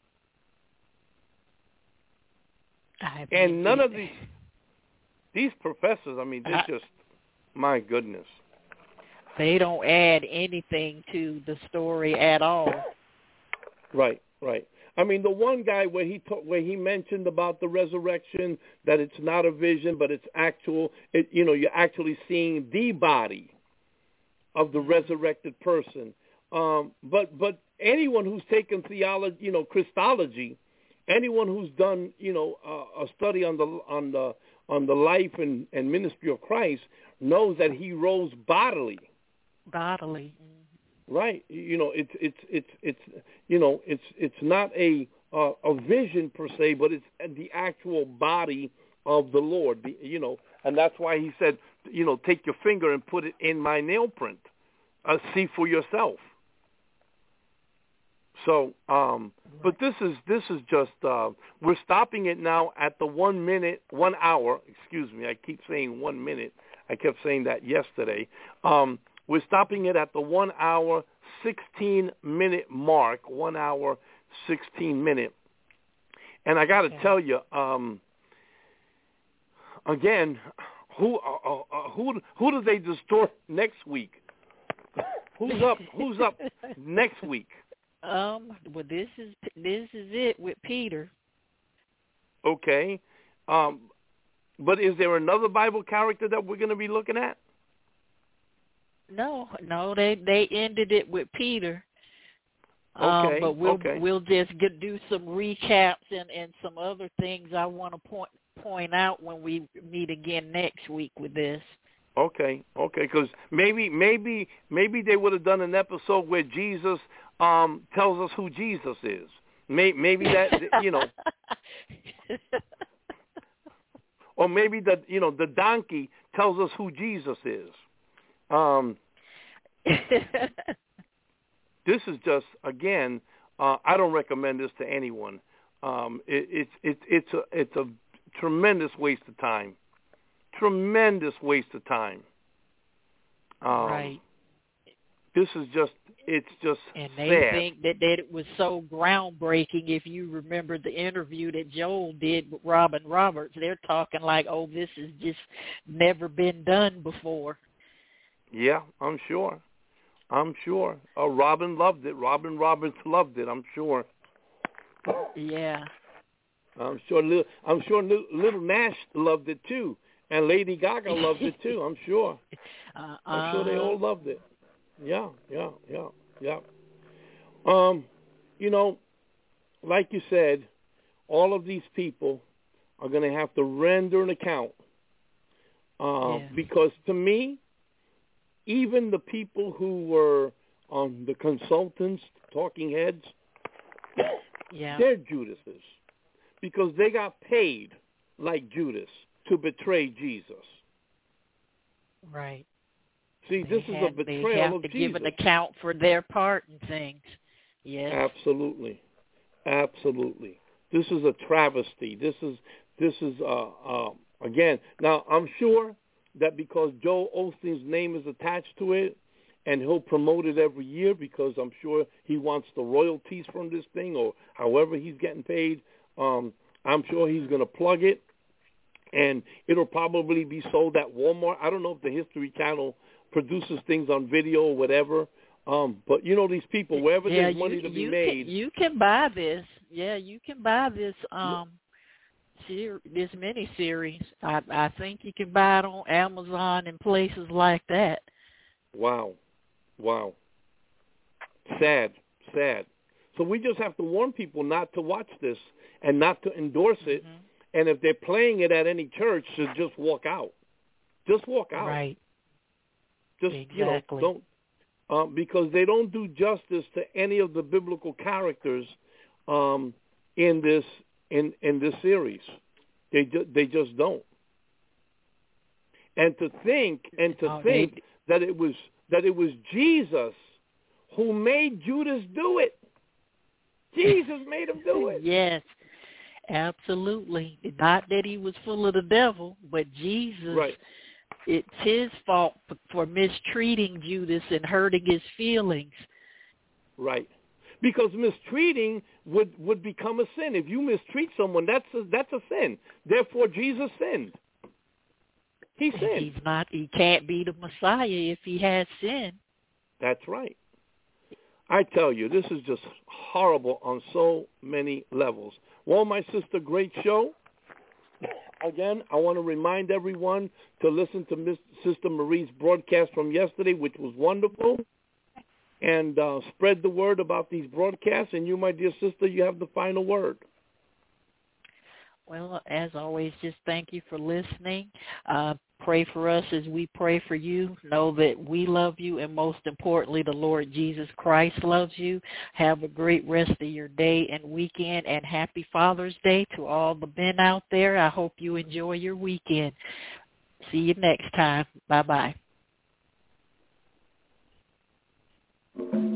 I and none of these these professors, I mean, they're I, just, my goodness. They don't add anything to the story at all. Right, right. I mean, the one guy where he ta- where he mentioned about the resurrection, that it's not a vision, but it's actual. It, you know, you're actually seeing the body of the resurrected person. Um, but but anyone who's taken theology, you know, Christology, anyone who's done, you know, uh, a study on the on the on the life and, and ministry of Christ knows that he rose bodily. Bodily. Right. You know, it's it's it's it's you know, it's it's not a uh, a vision per se, but it's the actual body of the Lord. The, you know, and that's why he said, you know, take your finger and put it in my nail print. Uh, see for yourself. So, um, but this is this is just uh, we're stopping it now at the one minute, one hour. Excuse me, I keep saying one minute. I kept saying that yesterday. Um, we're stopping it at the one hour, sixteen minute mark. One hour, sixteen minute. And I got to okay. tell you, um, again, who uh, uh, who who do they distort next week? Who's up? Who's up next week? Um. Well, this is this is it with Peter. Okay. Um. But is there another Bible character that we're going to be looking at? No, no. They they ended it with Peter. Okay. Um, but we'll okay. we'll just get, do some recaps and, and some other things I want to point point out when we meet again next week with this. Okay, okay, because maybe, maybe, maybe they would have done an episode where Jesus um, tells us who Jesus is. Maybe, maybe that, you know, or maybe the you know the donkey tells us who Jesus is. Um, this is just again, uh, I don't recommend this to anyone. Um, it, it's it, it's a it's a tremendous waste of time, tremendous waste of time. Um, right. This is just, it's just And they sad. think that, that it was so groundbreaking. If you remember the interview that Joel did with Robin Roberts, they're talking like, oh, this has just never been done before. Yeah, I'm sure. I'm sure. Uh, Robin loved it. Robin Roberts loved it, I'm sure. Yeah. I'm sure little, I'm sure little Nash loved it too. And Lady Gaga loved it too, I'm sure. Uh, I'm sure they all loved it. Yeah, yeah, yeah, yeah. Um, you know, like you said, all of these people are going to have to render an account. Uh, yes. Because to me, even the people who were um, the consultants, talking heads, yeah. they're Judases. Because they got paid like Judas to betray Jesus. Right. See, they this have, is a betrayal they have of to Jesus. give an account for their part in things. Yes. Absolutely, absolutely. This is a travesty. This is this is uh, uh, again. Now I'm sure that because Joel Osteen's name is attached to it, and he'll promote it every year because I'm sure he wants the royalties from this thing, or however he's getting paid. Um, I'm sure he's going to plug it, and it'll probably be sold at Walmart. I don't know if the History Channel produces things on video or whatever. Um, but you know these people, wherever yeah, there's you, money to be you made. Can, you can buy this. Yeah, you can buy this um ser- this mini series. I I think you can buy it on Amazon and places like that. Wow. Wow. Sad. Sad. So we just have to warn people not to watch this and not to endorse it. Mm-hmm. And if they're playing it at any church, to just walk out. Just walk out. Right. Just, exactly. you know, don't, um, because they don't do justice to any of the biblical characters um, in this in, in this series. They ju- they just don't. And to think and to oh, think they... that it was that it was Jesus who made Judas do it. Jesus made him do it. Yes, absolutely. Not that he was full of the devil, but Jesus. Right. It's his fault for mistreating Judas and hurting his feelings. Right. Because mistreating would, would become a sin. If you mistreat someone, that's a, that's a sin. Therefore, Jesus sinned. He sinned. He's not. He can't be the Messiah if he has sin. That's right. I tell you, this is just horrible on so many levels. Well, my sister, great show. Again, I want to remind everyone to listen to Miss Sister Marie's broadcast from yesterday, which was wonderful, and uh, spread the word about these broadcasts. And you, my dear sister, you have the final word. Well, as always, just thank you for listening. Uh, pray for us as we pray for you. Know that we love you, and most importantly, the Lord Jesus Christ loves you. Have a great rest of your day and weekend, and happy Father's Day to all the men out there. I hope you enjoy your weekend. See you next time. Bye-bye.